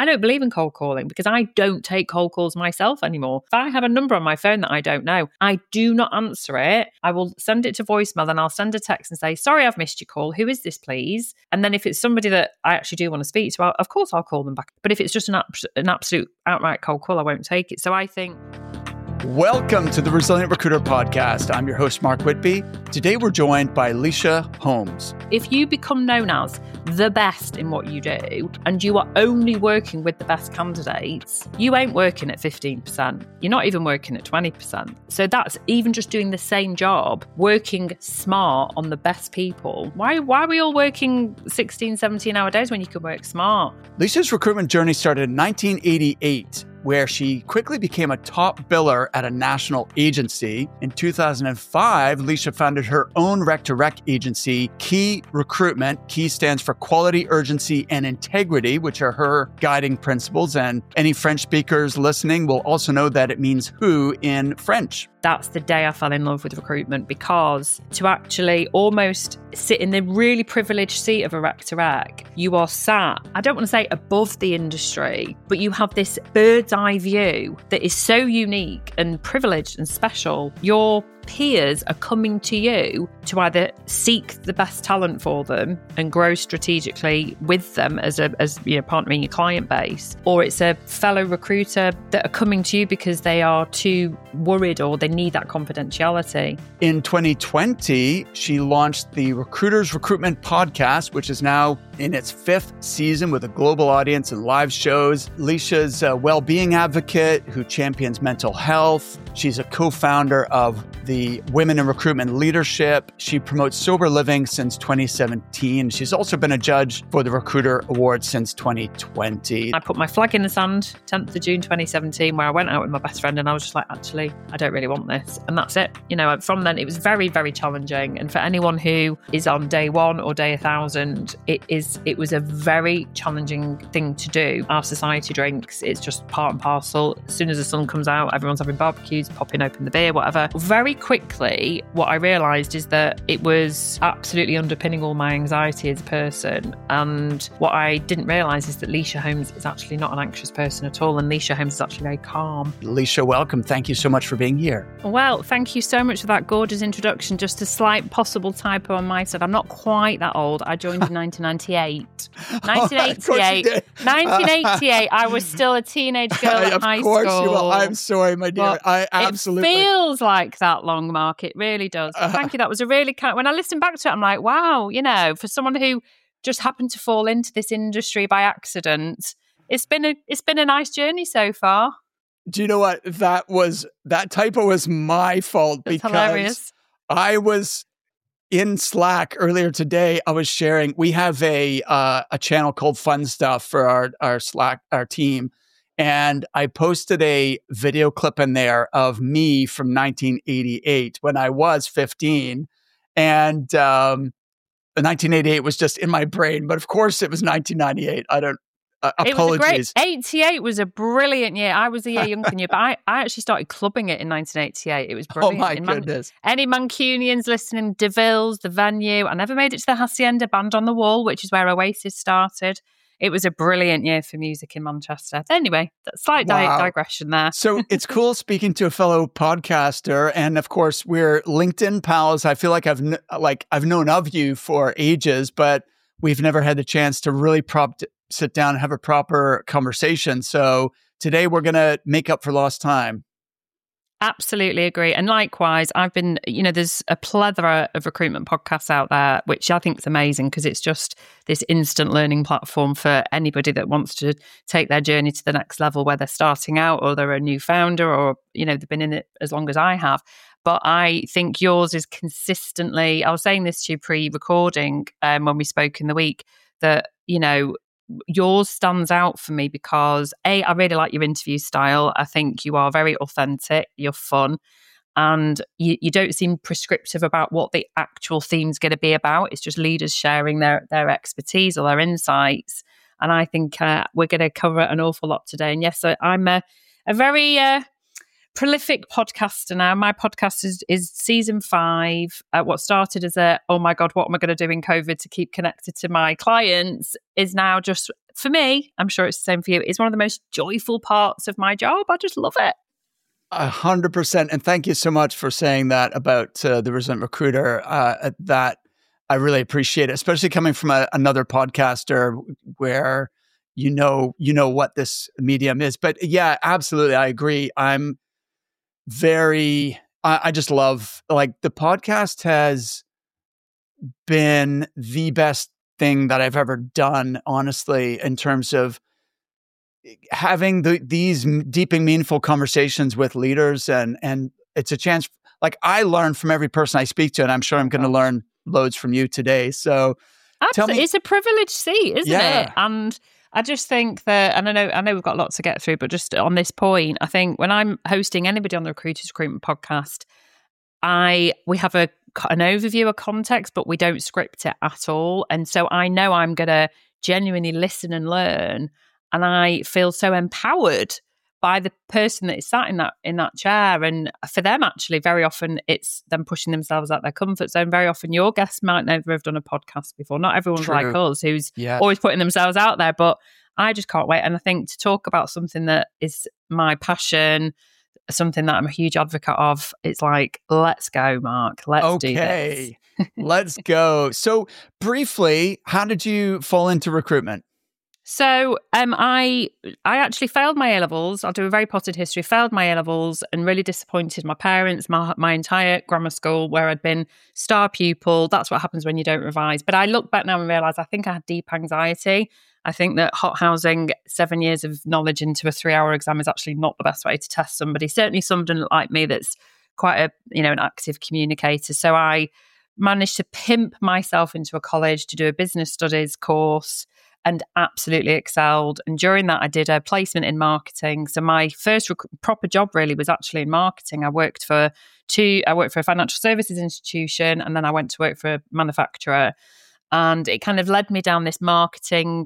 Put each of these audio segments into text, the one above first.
I don't believe in cold calling because I don't take cold calls myself anymore. If I have a number on my phone that I don't know, I do not answer it. I will send it to voicemail, then I'll send a text and say, sorry, I've missed your call. Who is this, please? And then if it's somebody that I actually do want to speak to, of course I'll call them back. But if it's just an absolute outright cold call, I won't take it. So I think... Welcome to the Resilient Recruiter Podcast. I'm your host, Mark Whitby. Today, we're joined by Leisha Holmes. If you become known as the best in what you do, and you are only working with the best candidates, you ain't working at 15%. You're not even working at 20%. So that's even just doing the same job, working smart on the best people. Why are we all working 16, 17-hour days when you can work smart? Leisha's recruitment journey started in 1988. Where she quickly became a top biller at a national agency. In 2005, Leisha founded her own rec-to-rec agency, Key Recruitment. Key stands for quality, urgency, and integrity, which are her guiding principles. And any French speakers listening will also know that it means who in French. That's the day I fell in love with recruitment, because to actually almost sit in the really privileged seat of a rec-to-rec, you are sat, I don't want to say above the industry, but you have this bird's eye view that is so unique and privileged and special. Your peers are coming to you to either seek the best talent for them and grow strategically with them as partnering your client base, or it's a fellow recruiter that are coming to you because they are too worried or they need that confidentiality. In 2020, she launched the Recruiters Recruitment Podcast, which is now in its 5th season with a global audience and live shows. Leisha's a well-being advocate who champions mental health. She's a co-founder of the Women in Recruitment Leadership. She promotes sober living since 2017. She's also been a judge for the Recruiter Award since 2020. I put my flag in the sand 10th of June 2017, where I went out with my best friend and I was just like, actually, I don't really want this. And that's it. From then it was very, very challenging. And for anyone who is on day 1 or day 1,000, it was a very challenging thing to do. Our society drinks, it's just part and parcel. As soon as the sun comes out, everyone's having barbecues, popping open the beer, whatever. Very quickly, what I realised is that it was absolutely underpinning all my anxiety as a person. And what I didn't realise is that Leisha Holmes is actually not an anxious person at all. And Leisha Holmes is actually very calm. Leisha, welcome. Thank you so much for being here. Well, thank you so much for that gorgeous introduction. Just a slight possible typo on my side. I'm not quite that old. I joined in 1998. 1988. 1988. I was still a teenage girl at high school. Of course you will. I'm sorry, my dear. Well, it feels like that long, Mark. It really does. Thank you. That was a really when I listen back to it, I'm like, wow, for someone who just happened to fall into this industry by accident, it's been a nice journey so far. Do you know what? That typo was my fault. That's because hilarious. I was in Slack earlier today. I was sharing. We have a channel called Fun Stuff for our Slack, our team. And I posted a video clip in there of me from 1988 when I was 15. And 1988 was just in my brain. But of course, it was 1998. Apologies. 88 was a brilliant year. I was a year younger than you, but I actually started clubbing it in 1988. It was brilliant. Oh my goodness. Any Mancunians listening, DeVille's, The Venue. I never made it to the Hacienda Band on the Wall, which is where Oasis started. It was a brilliant year for music in Manchester. Anyway, slight digression there. So it's cool speaking to a fellow podcaster, and of course we're LinkedIn pals. I feel like I've known of you for ages, but we've never had the chance to really sit down and have a proper conversation. So today we're going to make up for lost time. Absolutely agree. And likewise, I've been, there's a plethora of recruitment podcasts out there, which I think is amazing because it's just this instant learning platform for anybody that wants to take their journey to the next level, whether they're starting out or they're a new founder or, they've been in it as long as I have. But I think yours is consistently, I was saying this to you pre-recording when we spoke in the week, that, yours stands out for me because I really like your interview style. I think you are very authentic, you're fun, and you don't seem prescriptive about what the actual theme's going to be about. It's just leaders sharing their expertise or their insights. And I think we're going to cover an awful lot today. And yes, I'm a very prolific podcaster now. My podcast is season 5. What started as oh my God, what am I going to do in COVID to keep connected to my clients is now just for me, I'm sure it's the same for you, it's one of the most joyful parts of my job. I just love it. 100%. And thank you so much for saying that about the Resilient Recruiter. That I really appreciate it, especially coming from another podcaster where you know what this medium is. But yeah, absolutely, I agree. I just love, like, the podcast has been the best thing that I've ever done, honestly, in terms of having these deep and meaningful conversations with leaders, and it's a chance. Like, I learn from every person I speak to, and I'm sure I'm going to learn loads from you today. So, tell me, it's a privileged seat, isn't Yeah. it? And I just think that, and I know we've got lots to get through, but just on this point, I think when I'm hosting anybody on the Recruiters Recruitment podcast, we have an overview, a context, but we don't script it at all. And so I know I'm going to genuinely listen and learn. And I feel so empowered by the person that is sat in that chair. And for them, actually, very often it's them pushing themselves out their comfort zone. Very often your guests might never have done a podcast before. Not everyone's True. like us, who's always putting themselves out there. But I just can't wait. And I think to talk about something that is my passion, something that I'm a huge advocate of, it's like, let's go, Mark. Let's do this. Let's go. So briefly, how did you fall into recruitment? So I actually failed my A-levels. I'll do a very potted history. Failed my A-levels and really disappointed my parents, my entire grammar school, where I'd been star pupil. That's what happens when you don't revise. But I look back now and realise I think I had deep anxiety. I think that hothousing 7 years of knowledge into a 3-hour exam is actually not the best way to test somebody. Certainly somebody like me that's quite an active communicator. So I managed to pimp myself into a college to do a business studies course, and absolutely excelled. And during that, I did a placement in marketing. So my first proper job really was actually in marketing. I worked for a financial services institution, and then I went to work for a manufacturer. And it kind of led me down this marketing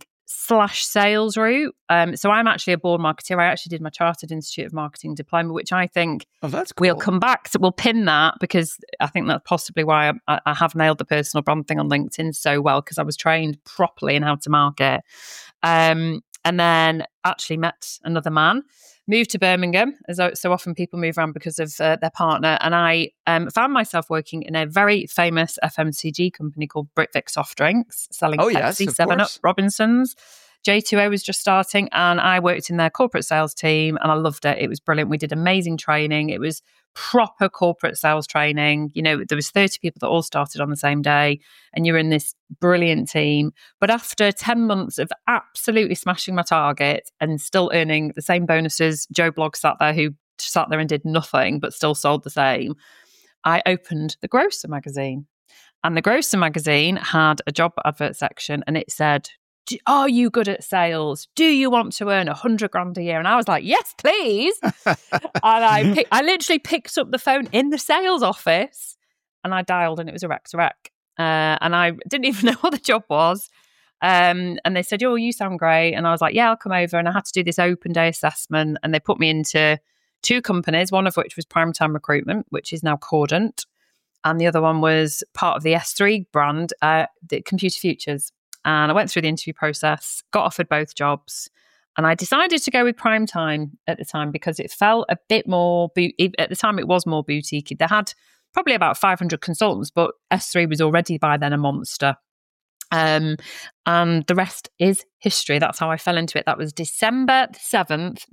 /sales route. So I'm actually a born marketeer. I actually did my Chartered Institute of Marketing diploma, which I think that's cool. We'll come back to, we'll pin that, because I think that's possibly why I have nailed the personal brand thing on LinkedIn so well, because I was trained properly in how to market. And then actually met another man, moved to Birmingham, as so often people move around because of their partner. And I found myself working in a very famous FMCG company called Britvic Soft Drinks, selling Pepsi, 7-Up, Robinsons. J2O was just starting, and I worked in their corporate sales team, and I loved it. It was brilliant. We did amazing training. It was proper corporate sales training. There was 30 people that all started on the same day, and you were in this brilliant team. But after 10 months of absolutely smashing my target and still earning the same bonuses, Joe Bloggs sat there and did nothing but still sold the same, I opened the Grocer magazine. And the Grocer magazine had a job advert section, and it said, "Are you good at sales? Do you want to earn 100 grand a year?" And I was like, "Yes, please." And I literally picked up the phone in the sales office, and I dialed, and it was a rec to rec. And I didn't even know what the job was. And they said, "Oh, you sound great." And I was like, "Yeah, I'll come over." And I had to do this open day assessment, and they put me into 2 companies, one of which was Primetime Recruitment, which is now Cordant. And the other one was part of the S3 brand, the Computer Futures. And I went through the interview process, got offered both jobs. And I decided to go with Primetime at the time because it felt a bit more, at the time it was more boutique. They had probably about 500 consultants, but S3 was already by then a monster. And the rest is history. That's how I fell into it. That was December 7th,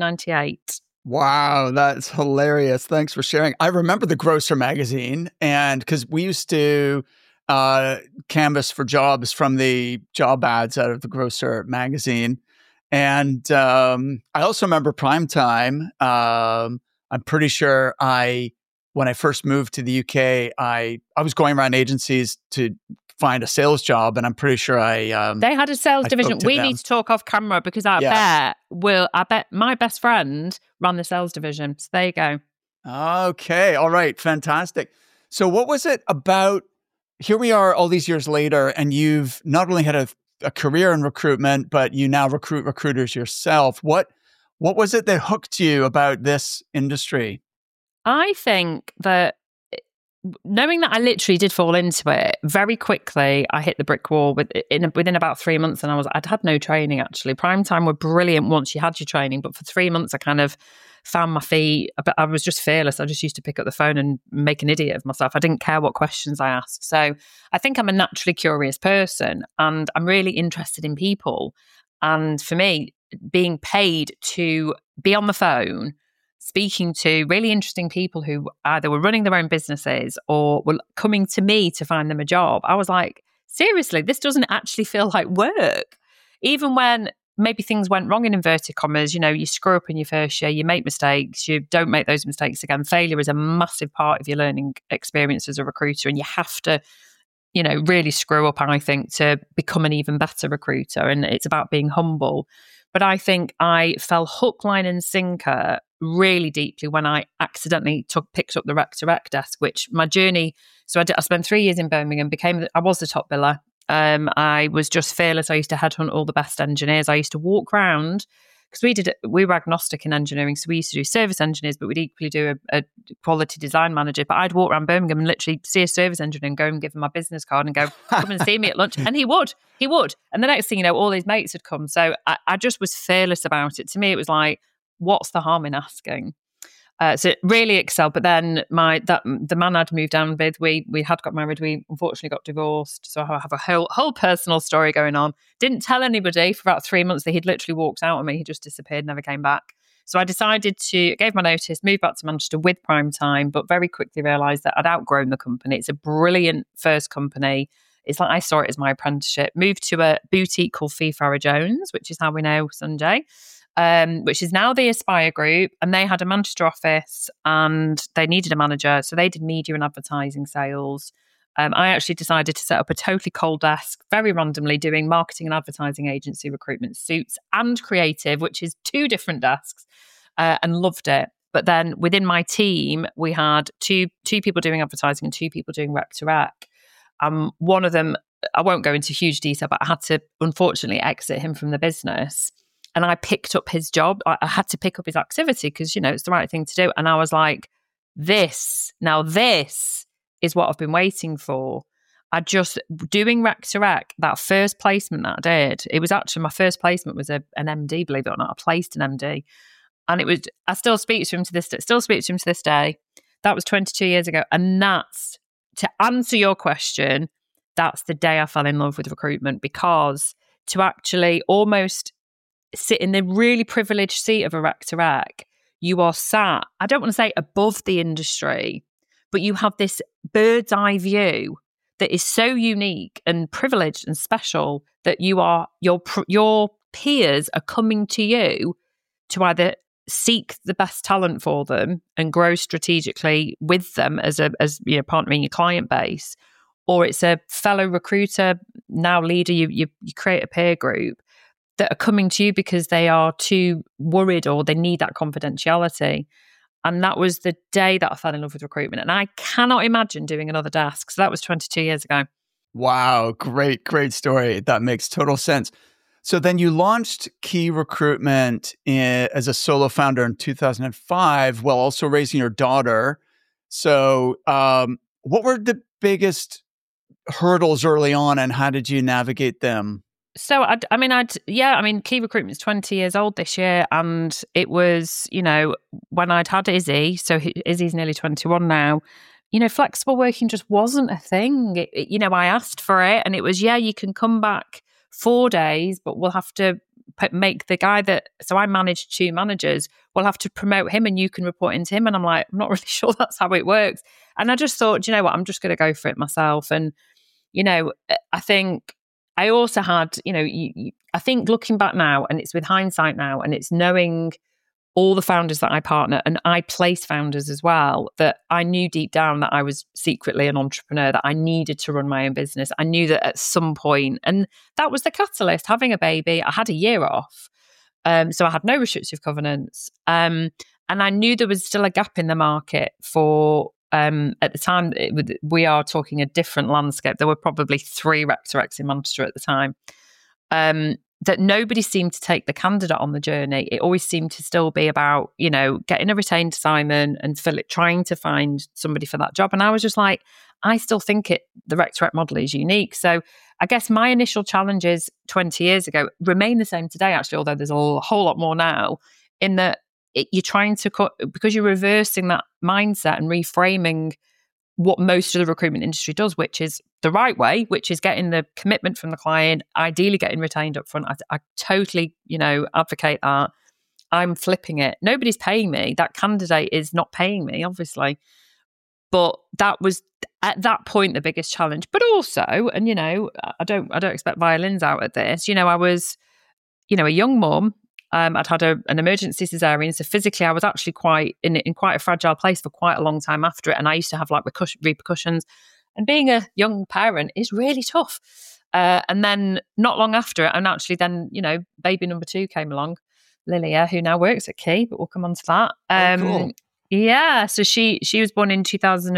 1998. Wow, that's hilarious. Thanks for sharing. I remember the Grocer magazine, and because we used to canvas for jobs from the job ads out of the Grocer magazine. And I also remember Primetime. I'm pretty sure when I first moved to the UK, I was going around agencies to find a sales job, and I'm pretty sure they had a sales division. We need to talk off camera because I bet my best friend ran the sales division. So there you go. Okay. All right. Fantastic. So what was it about? Here we are all these years later, and you've not only had a career in recruitment, but you now recruit recruiters yourself. What was it that hooked you about this industry? I think that knowing that I literally did fall into it very quickly, I hit the brick wall within about 3 months, and I'd had no training actually. Primetime were brilliant once you had your training, but for 3 months I kind of found my feet. But I was just fearless. I just used to pick up the phone and make an idiot of myself. I didn't care what questions I asked. So I think I'm a naturally curious person, and I'm really interested in people. And for me, being paid to be on the phone speaking to really interesting people who either were running their own businesses or were coming to me to find them a job, I was like, seriously, this doesn't actually feel like work. Even when maybe things went wrong in inverted commas, you screw up in your first year, you make mistakes, you don't make those mistakes again. Failure is a massive part of your learning experience as a recruiter, and you have to, really screw up, I think, to become an even better recruiter. And it's about being humble. But I think I fell hook, line and sinker really deeply when I accidentally picked up the Rec to Rec desk, which my journey, so I spent 3 years in Birmingham, I was the top biller. I was just fearless. I used to headhunt all the best engineers. I used to walk around, because we were agnostic in engineering. So we used to do service engineers, but we'd equally do a quality design manager. But I'd walk around Birmingham and literally see a service engineer and go and give him my business card and go, come and see me at lunch. And he would. And the next thing you know, all his mates had come. So I just was fearless about it. To me, it was like, what's the harm in asking? So it really excelled. But then the man I'd moved down with, we had got married. We unfortunately got divorced. So I have a whole personal story going on. Didn't tell anybody for about 3 months that he'd literally walked out on me. He just disappeared, never came back. So I gave my notice, moved back to Manchester with Primetime, but very quickly realised that I'd outgrown the company. It's a brilliant first company. It's like I saw it as my apprenticeship. Moved to a boutique called Fee Farah Jones, which is how we know Sanjay. Which is now the Aspire Group, and they had a Manchester office and they needed a manager. So they did media and advertising sales. I actually decided to set up a totally cold desk, very randomly, doing marketing and advertising agency recruitment, suits and creative, which is 2 different desks, and loved it. But then within my team, we had two people doing advertising and 2 people doing Rec to Rec. One of them, I won't go into huge detail, but I had to unfortunately exit him from the business. And I picked up his job. I had to pick up his activity because, it's the right thing to do. And I was like, this is what I've been waiting for. Doing Rec to Rec, that first placement that I did, it was actually my first placement was an MD, believe it or not. I placed an MD. And I still speak to him to this day. That was 22 years ago. And that's, to answer your question, that's the day I fell in love with recruitment, because to actually almost sit in the really privileged seat of a Rec to Rec, you are sat, I don't want to say above the industry, but you have this bird's eye view that is so unique and privileged and special that your peers are coming to you to either seek the best talent for them and grow strategically with them as partnering your client base, or it's a fellow recruiter, now leader, you create a peer group that are coming to you because they are too worried or they need that confidentiality. And that was the day that I fell in love with recruitment. And I cannot imagine doing another desk. So that was 22 years ago. Wow. Great story. That makes total sense. So then you launched Key Recruitment as a solo founder in 2005 while also raising your daughter. So what were the biggest hurdles early on and how did you navigate them? So, Key Recruitment is 20 years old this year. And it was, when I'd had Izzy, so Izzy's nearly 21 now, flexible working just wasn't a thing. I asked for it and it was, you can come back 4 days, but we'll have to make the guy so I managed 2 managers, we'll have to promote him and you can report into him. And I'm like, I'm not really sure that's how it works. And I just thought, I'm just going to go for it myself. And, I think I also had, I think looking back now, and it's with hindsight now, and it's knowing all the founders that I partner, and I place founders as well, that I knew deep down that I was secretly an entrepreneur, that I needed to run my own business. I knew that at some point, and that was the catalyst, having a baby. I had a year off. So I had no restrictive covenants. And I knew there was still a gap in the market for, at the time, we are talking a different landscape. There were probably 3 Rec to Recs in Manchester at the time. that nobody seemed to take the candidate on the journey. It always seemed to still be about, getting a retained assignment and trying to find somebody for that job. And I was just like, I still think the Rec2Rec model is unique. So I guess my initial challenges 20 years ago remain the same today, actually, although there's a whole lot more now, in that you're trying to because you're reversing that mindset and reframing what most of the recruitment industry does, which is the right way, which is getting the commitment from the client, ideally getting retained up front. I totally, advocate that. I'm flipping it. Nobody's paying me. That candidate is not paying me, obviously. But that was at that point the biggest challenge. But also, and I don't expect violins out at this. I was, a young mum. I'd had an emergency cesarean, so physically I was actually quite in quite a fragile place for quite a long time after it, and I used to have like repercussions. And being a young parent is really tough. And then not long after it, and actually then baby number 2 came along, Lilia, who now works at Key, but we'll come on to that. Cool. Yeah, so she was born in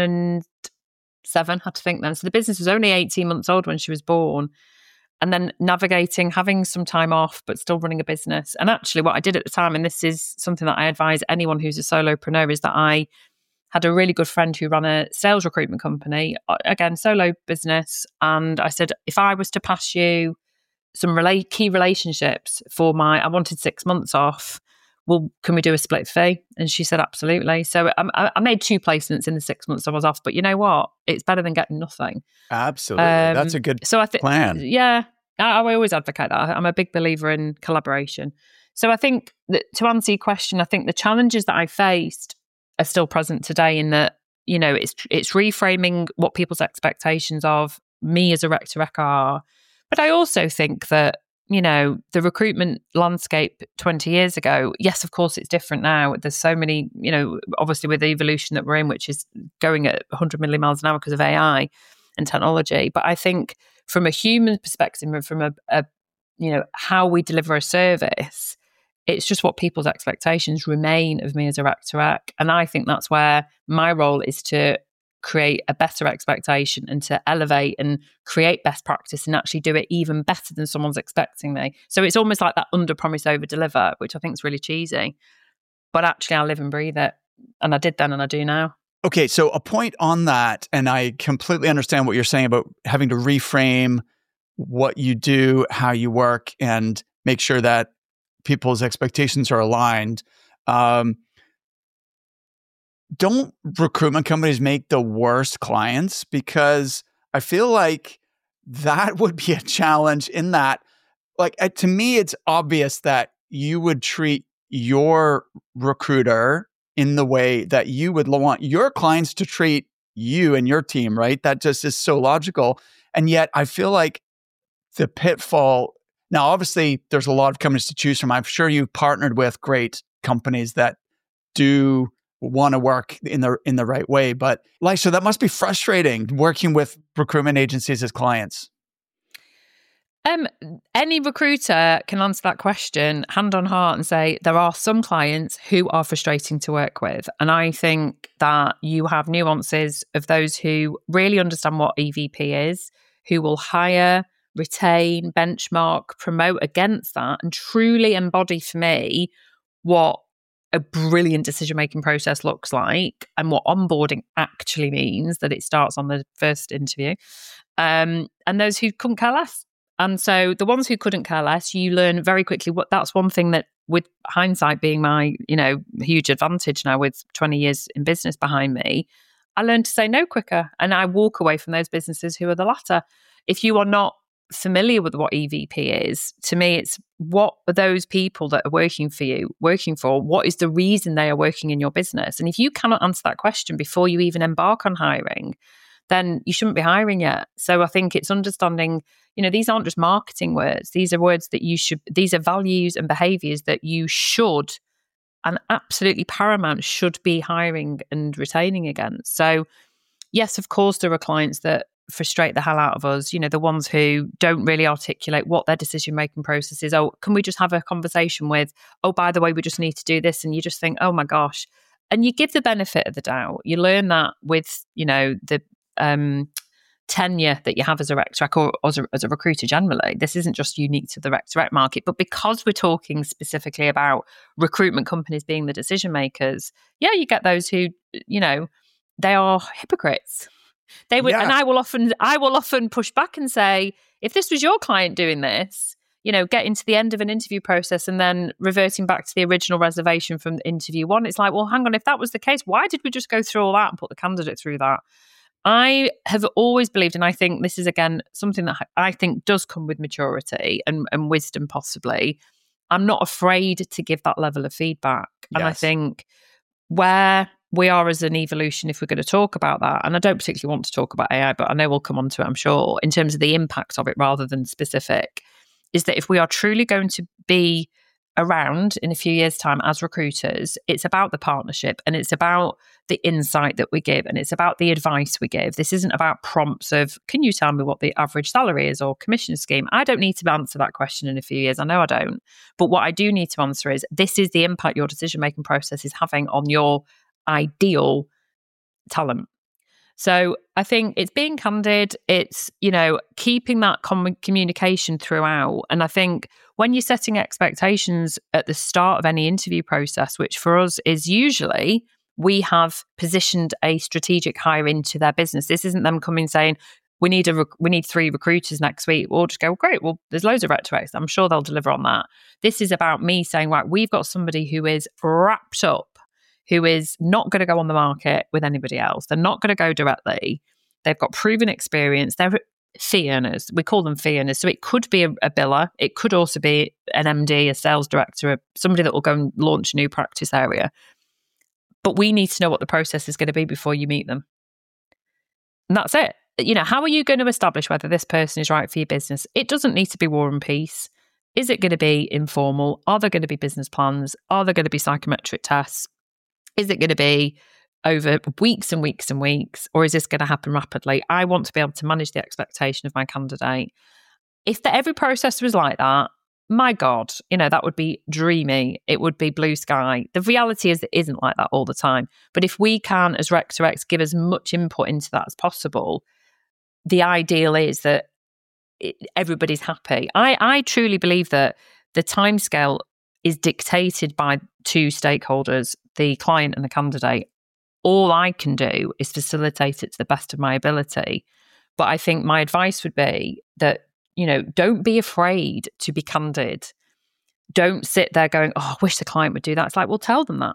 2007, had to think then. So the business was only 18 months old when she was born. And then navigating, having some time off, but still running a business. And actually what I did at the time, and this is something that I advise anyone who's a solopreneur, is that I had a really good friend who ran a sales recruitment company, again, solo business. And I said, if I was to pass you some key relationships I wanted 6 months off, well, can we do a split fee? And she said, absolutely. So I made 2 placements in the 6 months I was off, but you know what? It's better than getting nothing. Absolutely. That's a good plan. Yeah. I always advocate that. I'm a big believer in collaboration. So I think that to answer your question, I think the challenges that I faced are still present today in that, it's reframing what people's expectations of me as a Rec2Rec are. But I also think that, the recruitment landscape 20 years ago, yes, of course, it's different now. There's so many, obviously with the evolution that we're in, which is going at 100 million miles an hour because of AI and technology. But I think from a human perspective and from a how we deliver a service, it's just what people's expectations remain of me as a Rec2Rec. And I think that's where my role is to create a better expectation and to elevate and create best practice and actually do it even better than someone's expecting me. So it's almost like that under promise over deliver, which I think is really cheesy. But actually I live and breathe it. And I did then and I do now. Okay, so a point on that, and I completely understand what you're saying about having to reframe what you do, how you work, and make sure that people's expectations are aligned. Don't recruitment companies make the worst clients? Because I feel like that would be a challenge in that, like, to me, it's obvious that you would treat your recruiter in the way that you would want your clients to treat you and your team, right? That just is so logical. And yet I feel like the pitfall, now obviously there's a lot of companies to choose from. I'm sure you've partnered with great companies that do want to work in the right way, but so that must be frustrating working with recruitment agencies as clients. Any recruiter can answer that question hand on heart and say there are some clients who are frustrating to work with. And I think that you have nuances of those who really understand what EVP is, who will hire, retain, benchmark, promote against that, and truly embody for me what a brilliant decision-making process looks like and what onboarding actually means, that it starts on the first interview. And those who couldn't care less. And so the ones who couldn't care less, you learn very quickly that's one thing that, with hindsight being my, huge advantage now with 20 years in business behind me, I learned to say no quicker. And I walk away from those businesses who are the latter. If you are not familiar with what EVP is, to me, it's what are those people that are working for? What is the reason they are working in your business? And if you cannot answer that question before you even embark on hiring, then you shouldn't be hiring yet. So I think it's understanding, these aren't just marketing words. These are words that these are values and behaviors that you should, and absolutely paramount, should be hiring and retaining against. So yes, of course, there are clients that frustrate the hell out of us, the ones who don't really articulate what their decision-making process is. Oh, can we just have a conversation with, oh, by the way, we just need to do this. And you just think, oh my gosh. And you give the benefit of the doubt. You learn that with, the tenure that you have as a rec to rec or as a recruiter generally. This isn't just unique to the rec to rec market, but because we're talking specifically about recruitment companies being the decision makers, yeah, you get those who, they are hypocrites. They would, and I will often push back and say, if this was your client doing this, getting to the end of an interview process and then reverting back to the original reservation from interview one, it's like, well, hang on, if that was the case, why did we just go through all that and put the candidate through that? I have always believed, and I think this is, again, something that I think does come with maturity and wisdom possibly. I'm not afraid to give that level of feedback. And I think where we are as an evolution, if we're going to talk about that, and I don't particularly want to talk about AI, but I know we'll come on to it, I'm sure, in terms of the impact of it rather than specific, is that if we are truly going to be around in a few years' time as recruiters, it's about the partnership and it's about the insight that we give and it's about the advice we give. This isn't about prompts of, can you tell me what the average salary is or commission scheme? I don't need to answer that question in a few years. I know I don't. But what I do need to answer is, this is the impact your decision-making process is having on your ideal talent. So I think it's being candid, it's, keeping that communication throughout. And I think when you're setting expectations at the start of any interview process, which for us is usually we have positioned a strategic hire into their business. This isn't them coming saying, we need 3 recruiters next week. We'll just go, great, well, there's loads of rec-to-recs. I'm sure they'll deliver on that. This is about me saying, right, we've got somebody who is wrapped up, who is not going to go on the market with anybody else. They're not going to go directly. They've got proven experience. They're fee earners. We call them fee earners. So it could be a biller. It could also be an MD, a sales director, somebody that will go and launch a new practice area. But we need to know what the process is going to be before you meet them. And that's it. How are you going to establish whether this person is right for your business? It doesn't need to be war and peace. Is it going to be informal? Are there going to be business plans? Are there going to be psychometric tests? Is it going to be over weeks and weeks and weeks, or is this going to happen rapidly? I want to be able to manage the expectation of my candidate. If every process was like that, my God, that would be dreamy. It would be blue sky. The reality is it isn't like that all the time. But if we can, as rec-to-recs, give as much input into that as possible, the ideal is that everybody's happy. I truly believe that the timescale is dictated by 2 stakeholders, the client and the candidate. All I can do is facilitate it to the best of my ability. But I think my advice would be that, don't be afraid to be candid. Don't sit there going, oh, I wish the client would do that. It's like, well, tell them that.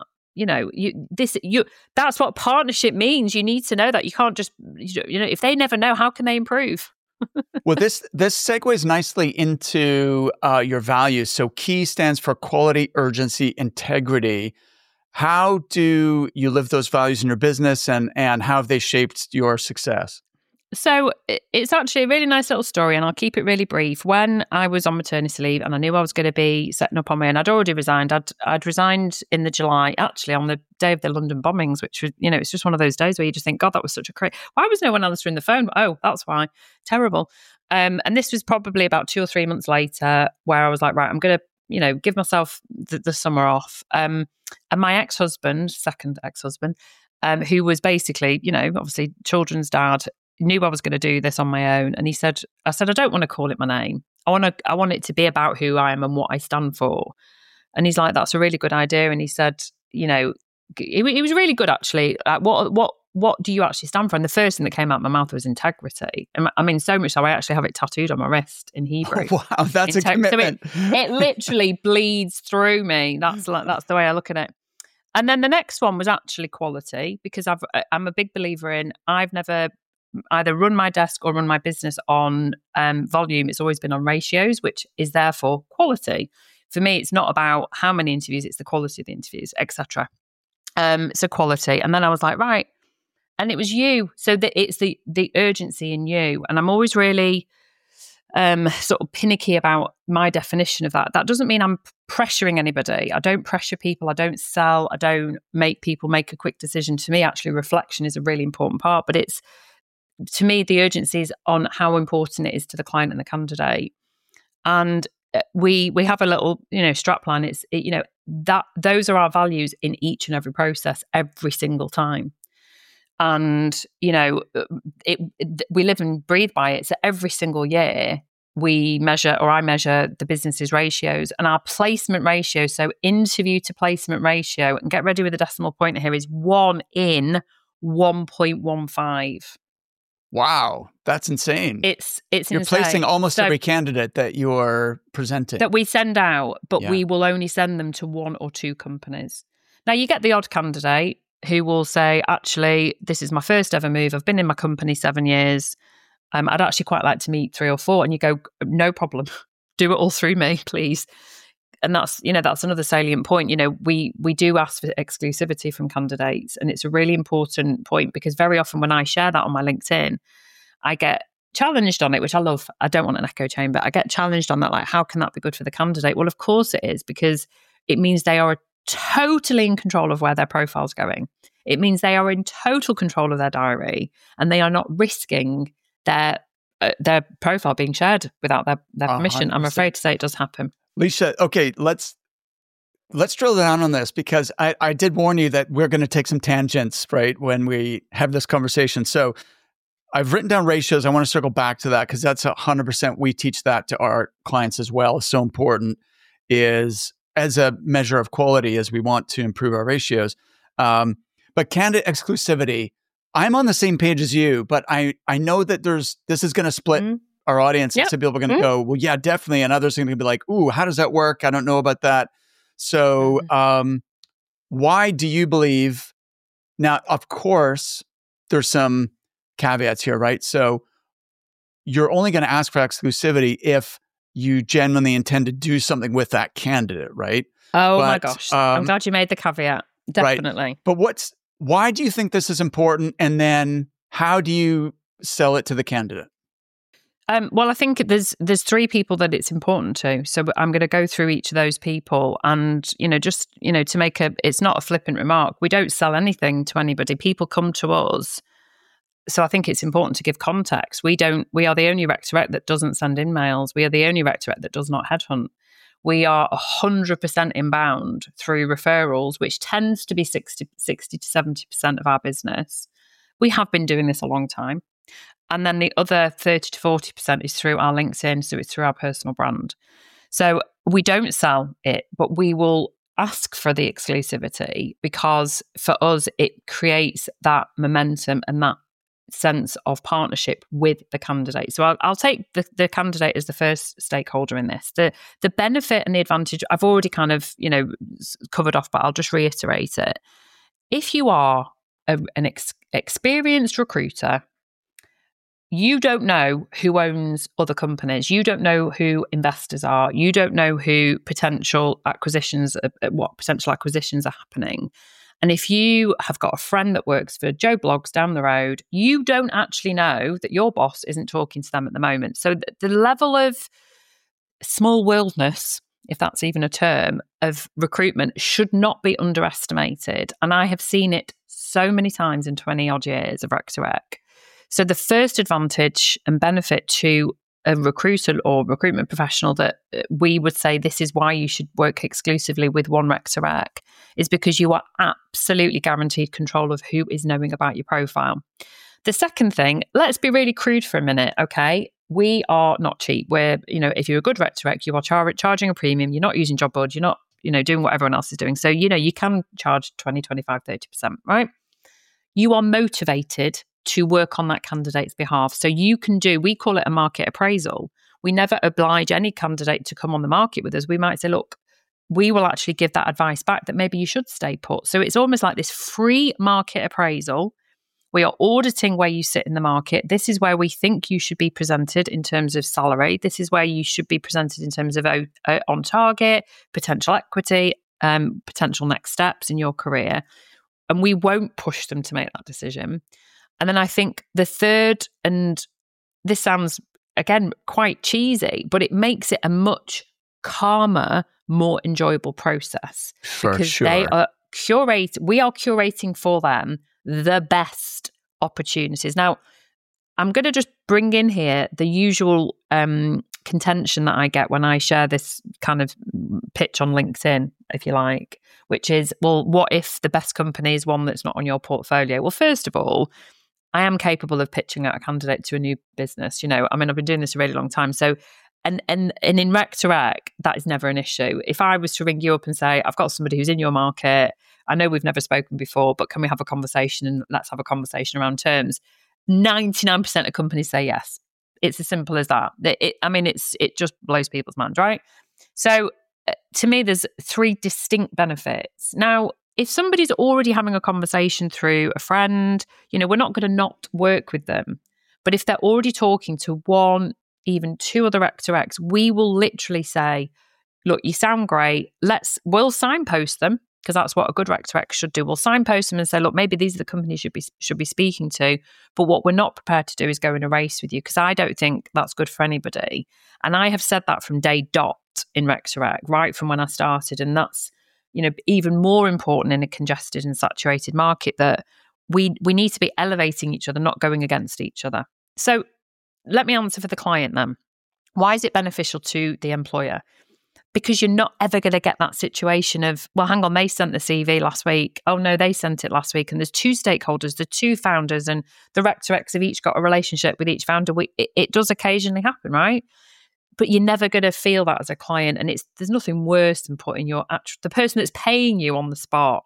That's what partnership means. You need to know that. You can't just, if they never know, how can they improve? Well, this segues nicely into your values. So KEY stands for quality, urgency, integrity. How do you live those values in your business and how have they shaped your success? So it's actually a really nice little story, and I'll keep it really brief. When I was on maternity leave and I knew I was going to be setting up on my own, I'd already resigned. I'd resigned in the July, actually on the day of the London bombings, which was, it's just one of those days where you just think, God, that was such a crazy. Why was no one answering the phone? Oh, that's why. Terrible. And this was probably about 2 or 3 months later where I was like, right, I'm going to, give myself the summer off. And my second ex-husband, who was basically, obviously children's dad, knew I was going to do this on my own. And I said, I don't want to call it my name. I want it to be about who I am and what I stand for. And he's like, that's a really good idea. And he said, he was really good actually. What do you actually stand for? And the first thing that came out of my mouth was integrity. And I mean, so much so I actually have it tattooed on my wrist in Hebrew. Oh, wow, that's a commitment. So it literally bleeds through me. That's the way I look at it. And then the next one was actually quality, because I'm a big believer in, I've never either run my desk or run my business on volume. It's always been on ratios, which is therefore quality. For me, it's not about how many interviews, it's the quality of the interviews, etc. So quality. And then I was like, right. And it was you. So it's the urgency in you. And I'm always really sort of pinicky about my definition of that. That doesn't mean I'm pressuring anybody. I don't pressure people. I don't sell. I don't make people make a quick decision. To me, actually, reflection is a really important part. But to me, the urgency is on how important it is to the client and the candidate. And we have a little, strapline. It's, that those are our values in each and every process, every single time. And, we live and breathe by it. So every single year I measure the business's ratios, and our placement ratio, so interview to placement ratio, and get ready with the decimal point here, is 1 in 1.15. Wow, that's insane. It's You're insane. placing almost every candidate that you're presenting. That we send out, but we will only send them to 1 or 2 companies. Now, you get the odd candidate who will say, actually, this is my first ever move. I've been in my company 7 years. I'd actually quite like to meet 3 or 4. And you go, no problem. Do it all through me, please. And that's another salient point. We do ask for exclusivity from candidates. And it's a really important point, because very often when I share that on my LinkedIn, I get challenged on it, which I love. I don't want an echo chamber. I get challenged on that. Like, how can that be good for the candidate? Well, of course it is, because it means they are totally in control of where their profile's going. It means they are in total control of their diary, and they are not risking their profile being shared without their permission. 100%. I'm afraid to say it does happen. Lisa, okay, let's drill down on this, because I did warn you that we're going to take some tangents, right, when we have this conversation. So I've written down ratios. I want to circle back to that, because that's 100%. We teach that to our clients as well. It's so important, is as a measure of quality, as we want to improve our ratios. But candidate exclusivity, I'm on the same page as you, but I know that this is going to split our audience. Yep. Some people are going to go, well, yeah, definitely. And others are going to be like, ooh, how does that work? I don't know about that. So why do you believe? Now, of course, there's some caveats here, right? So you're only going to ask for exclusivity if you genuinely intend to do something with that candidate, right? My gosh. I'm glad you made the caveat. Definitely. Right. But why do you think this is important? And then how do you sell it to the candidate? Well, I think there's 3 people that it's important to. So I'm going to go through each of those people, and, to make it's not a flippant remark. We don't sell anything to anybody. People come to us. So I think it's important to give context. We are the only Rec2Rec that doesn't send in mails. We are the only Rec2Rec that does not headhunt. We are 100% inbound through referrals, which tends to be 60 to 70% of our business. We have been doing this a long time. And then the other 30 to 40% is through our LinkedIn. So it's through our personal brand. So we don't sell it, but we will ask for the exclusivity, because for us, it creates that momentum and that sense of partnership with the candidate. So I'll take the candidate as the first stakeholder in this. The benefit and the advantage I've already kind of covered off, but I'll just reiterate it. If you are an experienced recruiter, you don't know who owns other companies. You don't know who investors are. You don't know who what potential acquisitions are happening. And if you have got a friend that works for Joe Bloggs down the road, you don't actually know that your boss isn't talking to them at the moment. So the level of small worldness, if that's even a term, of recruitment should not be underestimated. And I have seen it so many times in 20 odd years of Rec2Rec. So the first advantage and benefit to a recruiter or recruitment professional that we would say this is why you should work exclusively with one Rec2Rec is because you are absolutely guaranteed control of who is knowing about your profile. The second thing, let's be really crude for a minute, okay? We are not cheap. We're, if you're a good Rec2Rec, you are charging a premium. You're not using job boards. You're not, doing what everyone else is doing. So, you can charge 20, 25, 30%, right? You are motivated to work on that candidate's behalf. So you can we call it a market appraisal. We never oblige any candidate to come on the market with us. We might say, look, we will actually give that advice back that maybe you should stay put. So it's almost like this free market appraisal. We are auditing where you sit in the market. This is where we think you should be presented in terms of salary. This is where you should be presented in terms of on target, potential equity, potential next steps in your career. And we won't push them to make that decision. And then I think the third, and this sounds, again, quite cheesy, but it makes it a much calmer, more enjoyable process. Because sure. They are we are curating for them the best opportunities. Now, I'm going to just bring in here the usual contention that I get when I share this kind of pitch on LinkedIn, if you like, which is, well, what if the best company is one that's not on your portfolio? Well, first of all, I am capable of pitching out a candidate to a new business. I've been doing this a really long time. So, and in Rec to Rec, that is never an issue. If I was to ring you up and say, I've got somebody who's in your market, I know we've never spoken before, but can we have a conversation, and let's have a conversation around terms? 99% of companies say yes. It's as simple as that. It just blows people's minds, right? So to me, there's 3 distinct benefits. Now, if somebody's already having a conversation through a friend, we're not going to not work with them. But if they're already talking to 1, even 2 other Rec to Recs, we will literally say, look, you sound great. We'll signpost them, because that's what a good Rec to Rec should do. We'll signpost them and say, look, maybe these are the companies you should be speaking to. But what we're not prepared to do is go in a race with you, because I don't think that's good for anybody. And I have said that from day dot in Rec to Rec, right from when I started. And that's, even more important in a congested and saturated market, that we need to be elevating each other, not going against each other. So let me answer for the client then. Why is it beneficial to the employer? Because you're not ever going to get that situation of, well, hang on, they sent the CV last week. Oh, no, they sent it last week. And there's 2 stakeholders, the 2 founders, and the Rec to Recs have each got a relationship with each founder. It does occasionally happen, right? But you're never going to feel that as a client. And there's nothing worse than putting the person that's paying you on the spot.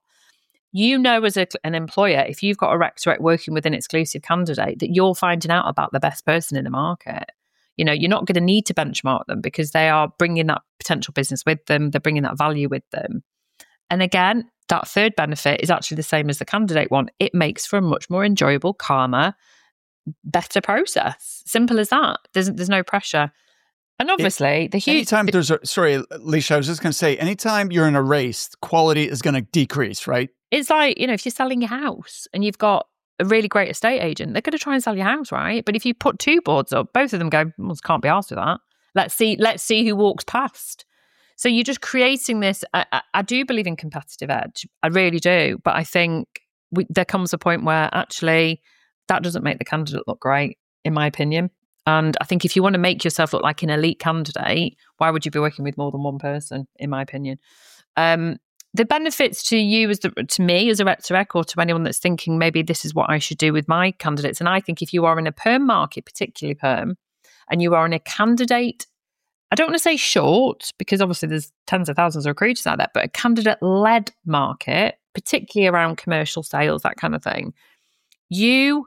As an employer, if you've got a Rec to Rec working with an exclusive candidate, that you're finding out about the best person in the market. You're not going to need to benchmark them, because they are bringing that potential business with them. They're bringing that value with them. And again, that 3rd benefit is actually the same as the candidate one. It makes for a much more enjoyable, calmer, better process. Simple as that. There's no pressure. And obviously, anytime sorry, Leisha, I was just going to say, anytime you're in a race, quality is going to decrease, right? It's like, if you're selling your house and you've got a really great estate agent, they're going to try and sell your house, right? But if you put 2 boards up, both of them go, well, can't be asked with that. Let's see who walks past. So you're just creating this. I do believe in competitive edge. I really do. But I think there comes a point where actually that doesn't make the candidate look great, in my opinion. And I think if you want to make yourself look like an elite candidate, why would you be working with more than one person, in my opinion? The benefits to you, to me as a Rec to Rec, or to anyone that's thinking maybe this is what I should do with my candidates. And I think if you are in a perm market, particularly perm, and you are in a candidate, I don't want to say short, because obviously there's tens of thousands of recruiters out there, but a candidate-led market, particularly around commercial sales, that kind of thing, you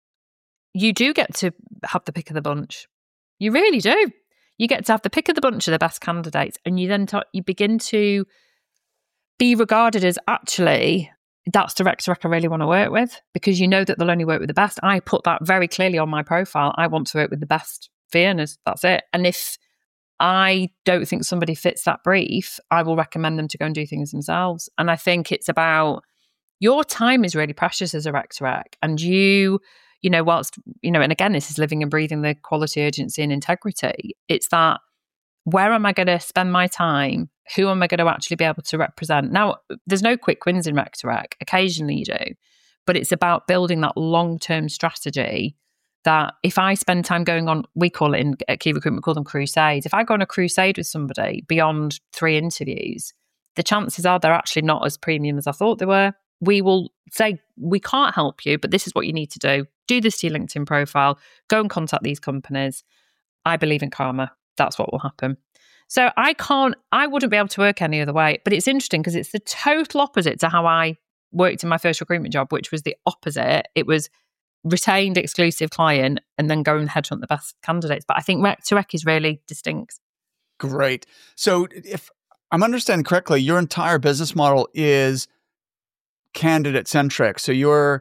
do get to have the pick of the bunch. You really do. You get to have the pick of the bunch of the best candidates, and you then you begin to be regarded as, actually, that's the Rec to Rec I really want to work with, because you know that they'll only work with the best. I put that very clearly on my profile. I want to work with the best fee earners. That's it. And if I don't think somebody fits that brief, I will recommend them to go and do things themselves. And I think it's about, your time is really precious as a Rec to Rec. And whilst, and again, this is living and breathing the quality, urgency and integrity. It's that, where am I going to spend my time? Who am I going to actually be able to represent? Now, there's no quick wins in Rec to Rec. Occasionally you do. But it's about building that long-term strategy that if I spend time going on, we call it at Key Recruitment, we call them crusades. If I go on a crusade with somebody beyond 3 interviews, the chances are they're actually not as premium as I thought they were. We will say, we can't help you, but this is what you need to do. Do this to your LinkedIn profile. Go and contact these companies. I believe in karma. That's what will happen. So I wouldn't be able to work any other way. But it's interesting because it's the total opposite to how I worked in my first recruitment job, which was the opposite. It was retained exclusive client and then go and headhunt the best candidates. But I think Rec to Rec is really distinct. Great. So if I'm understanding correctly, your entire business model is candidate centric. So you're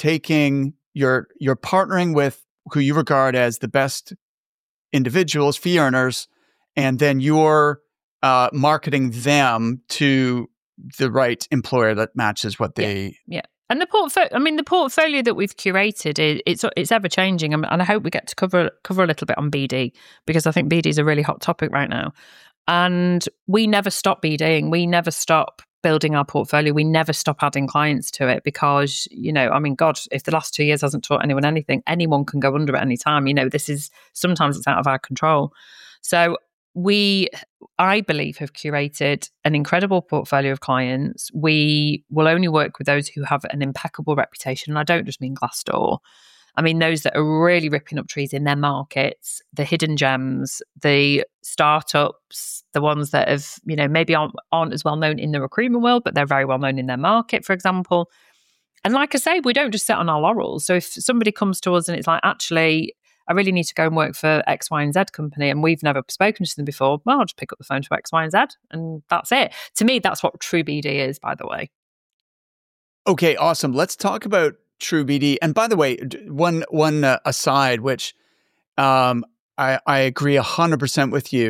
partnering with who you regard as the best individuals, fee earners, and then you're marketing them to the right employer that matches what they. Yeah. And the portfolio that we've curated it's ever changing, and I hope we get to cover a little bit on BD, because I think BD is a really hot topic right now. And we never stop BDing. We never stop building our portfolio. We never stop adding clients to it, because, God, if the last 2 years hasn't taught anyone anything, anyone can go under at any time. This is, sometimes it's out of our control. So I believe, have curated an incredible portfolio of clients. We will only work with those who have an impeccable reputation. And I don't just mean Glassdoor. I mean those that are really ripping up trees in their markets, the hidden gems, the startups, the ones that have, maybe aren't as well known in the recruitment world, but they're very well known in their market, for example. And like I say, we don't just sit on our laurels. So if somebody comes to us and it's like, actually, I really need to go and work for X, Y, and Z company, and we've never spoken to them before, well, I'll just pick up the phone to X, Y, and Z, and that's it. To me, that's what true BD is, by the way. Okay, awesome. Let's talk about true BD. And by the way, one aside, which I agree 100% with you.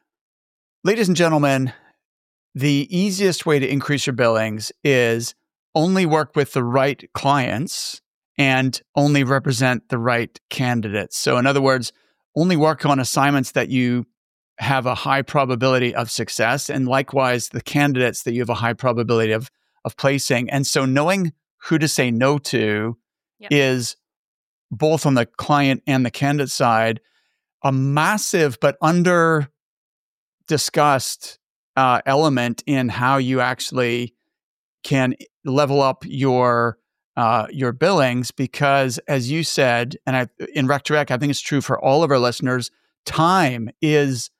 Ladies and gentlemen, the easiest way to increase your billings is only work with the right clients and only represent the right candidates. So in other words, only work on assignments that you have a high probability of success, and likewise the candidates that you have a high probability of placing. And so knowing who to say no to is, both on the client and the candidate side, a massive but under discussed element in how you actually can level up your billings, because as you said, and in Rec2Rec, I think it's true for all of our listeners, time is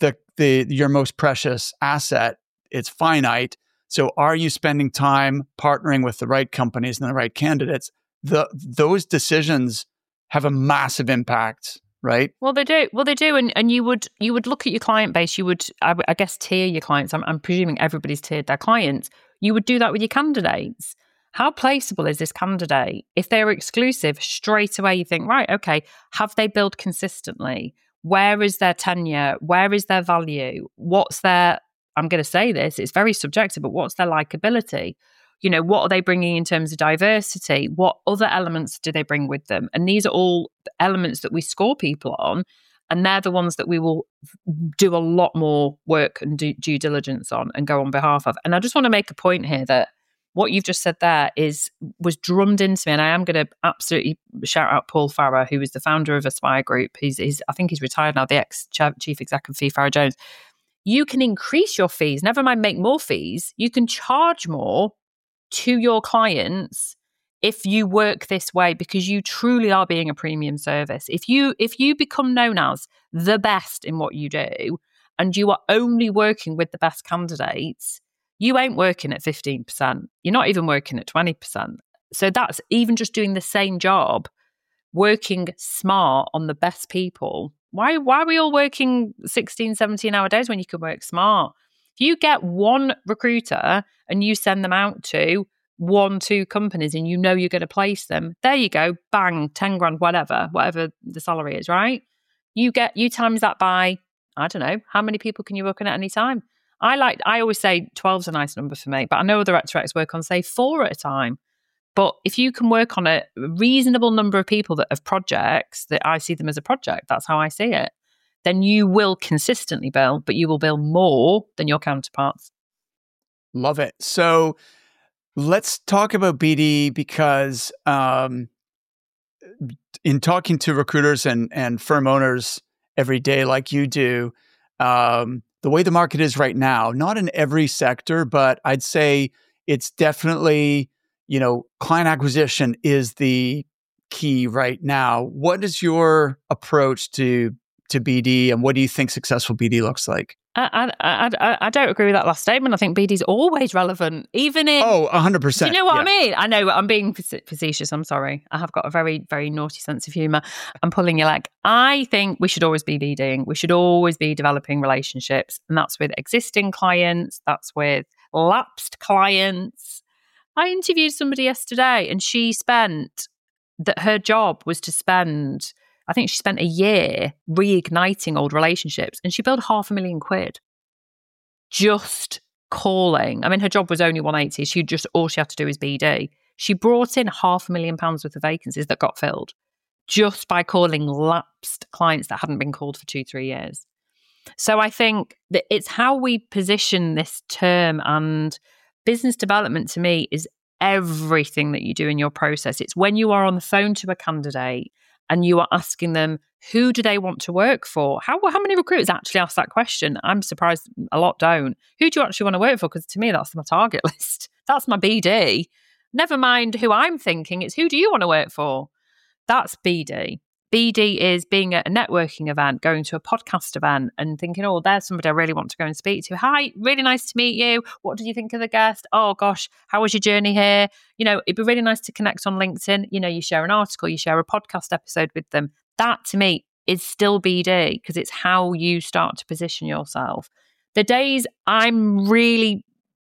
your most precious asset. It's finite. So are you spending time partnering with the right companies and the right candidates? Those decisions have a massive impact, right? Well, they do. And you would look at your client base. You would, I guess, tier your clients. I'm presuming everybody's tiered their clients. You would do that with your candidates. How placeable is this candidate? If they're exclusive, straight away you think, right, okay, have they billed consistently? Where is their tenure? Where is their value? What's their, I'm going to say this, it's very subjective, but what's their likability? What are they bringing in terms of diversity? What other elements do they bring with them? And these are all elements that we score people on. And they're the ones that we will do a lot more work and do due diligence on and go on behalf of. And I just want to make a point here that what you've just said there was drummed into me. And I am going to absolutely shout out Paul Farah, who is the founder of Aspire Group. I think he's retired now, the ex-chief executive of Fee Farah Jones. You can increase your fees, never mind make more fees. You can charge more to your clients if you work this way, because you truly are being a premium service. If you become known as the best in what you do, and you are only working with the best candidates, you ain't working at 15%. You're not even working at 20%. So that's even just doing the same job, working smart on the best people. Why are we all working 16, 17-hour days when you could work smart? If you get one recruiter and you send them out to 1-2 companies and you're going to place them, there you go, bang, 10 grand, whatever the salary is, right? You times that by, I don't know, how many people can you work on at any time? I always say 12's a nice number for me, but I know other Rec2Recs work on, say, 4 at a time. But if you can work on a reasonable number of people that have projects, that I see them as a project, that's how I see it, then you will consistently bill, but you will bill more than your counterparts. Love it. So let's talk about BD, because in talking to recruiters and firm owners every day like you do, the way the market is right now, not in every sector, but I'd say it's definitely, client acquisition is the key right now. What is your approach to BD, and what do you think successful BD looks like? I don't agree with that last statement. I think BD is always relevant, even in... 100%. Do you know what I mean? I know, I'm being facetious. I'm sorry. I have got a very, very naughty sense of humour. I'm pulling your leg. I think we should always be BDing. We should always be developing relationships. And that's with existing clients. That's with lapsed clients. I interviewed somebody yesterday, and she spent... that her job was to spend... I think she spent a year reigniting old relationships, and she billed £500,000 just calling. I mean, her job was only 180. All she had to do is BD. She brought in £500,000 worth of vacancies that got filled just by calling lapsed clients that hadn't been called for 2-3 years. So I think that it's how we position this term, and business development to me is everything that you do in your process. It's when you are on the phone to a candidate and you are asking them, who do they want to work for? How many recruiters actually ask that question? I'm surprised a lot don't. Who do you actually want to work for? Because to me, that's my target list. That's my BD. Never mind who I'm thinking. It's who do you want to work for? That's BD. BD is being at a networking event, going to a podcast event and thinking, oh, there's somebody I really want to go and speak to. Hi, really nice to meet you. What did you think of the guest? Oh, gosh, how was your journey here? It'd be really nice to connect on LinkedIn. You share an article, you share a podcast episode with them. That to me is still BD because it's how you start to position yourself. The days I'm really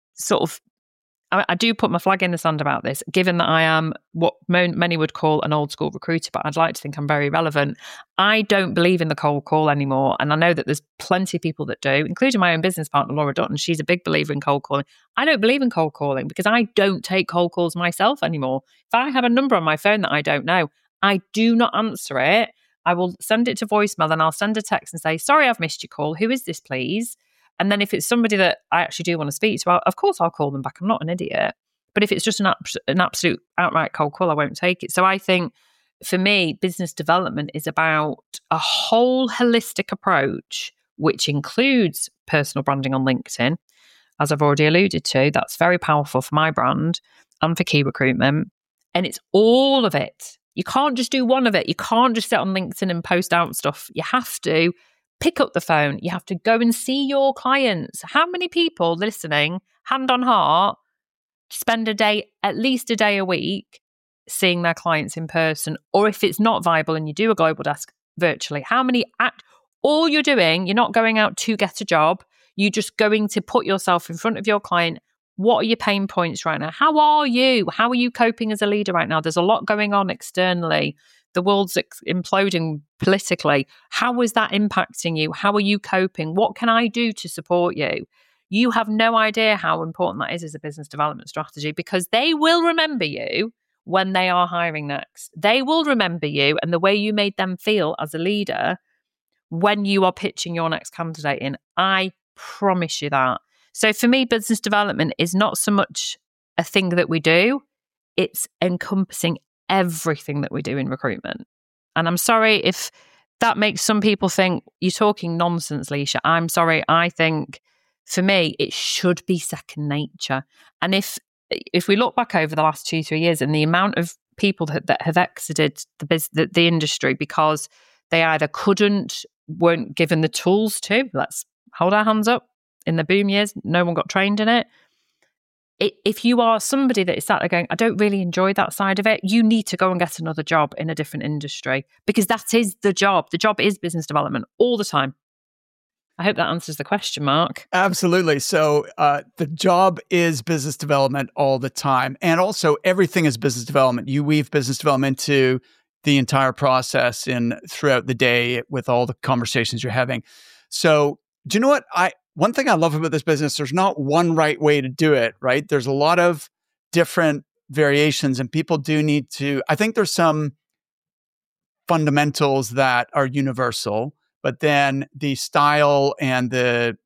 I do put my flag in the sand about this, given that I am what many would call an old school recruiter, but I'd like to think I'm very relevant. I don't believe in the cold call anymore. And I know that there's plenty of people that do, including my own business partner, Laura Dutton. She's a big believer in cold calling. I don't believe in cold calling because I don't take cold calls myself anymore. If I have a number on my phone that I don't know, I do not answer it. I will send it to voicemail, then I'll send a text and say, sorry, I've missed your call. Who is this, please? And then if it's somebody that I actually do want to speak to, of course I'll call them back. I'm not an idiot. But if it's just an absolute outright cold call, I won't take it. So I think for me, business development is about a whole holistic approach, which includes personal branding on LinkedIn. As I've already alluded to, that's very powerful for my brand and for Key Recruitment. And it's all of it. You can't just do one of it. You can't just sit on LinkedIn and post out stuff. You have to pick up the phone. You have to go and see your clients. How many people listening, hand on heart, spend at least a day a week seeing their clients in person? Or if it's not viable and you do a global desk virtually, all you're doing, you're not going out to get a job. You're just going to put yourself in front of your client. What are your pain points right now? How are you? How are you coping as a leader right now? There's a lot going on externally. The world's imploding politically. How is that impacting you? How are you coping? What can I do to support you? You have no idea how important that is as a business development strategy because they will remember you when they are hiring next. They will remember you and the way you made them feel as a leader when you are pitching your next candidate in. I promise you that. So for me, business development is not so much a thing that we do. It's encompassing everything that we do in recruitment. And I'm sorry if that makes some people think you're talking nonsense, Leisha. I'm sorry. I think for me, it should be second nature. And if we look back over the last 2-3 years and the amount of people that have exited the industry because they either weren't given the tools to, let's hold our hands up, in the boom years, no one got trained in it. If you are somebody that is sat there going, I don't really enjoy that side of it, you need to go and get another job in a different industry because that is the job. The job is business development all the time. I hope that answers the question, Mark. Absolutely. So the job is business development all the time. And also everything is business development. You weave business development into the entire process throughout the day with all the conversations you're having. So do you know what? One thing I love about this business, there's not one right way to do it, right? There's a lot of different variations and people do need to, I think there's some fundamentals that are universal, but then the style and the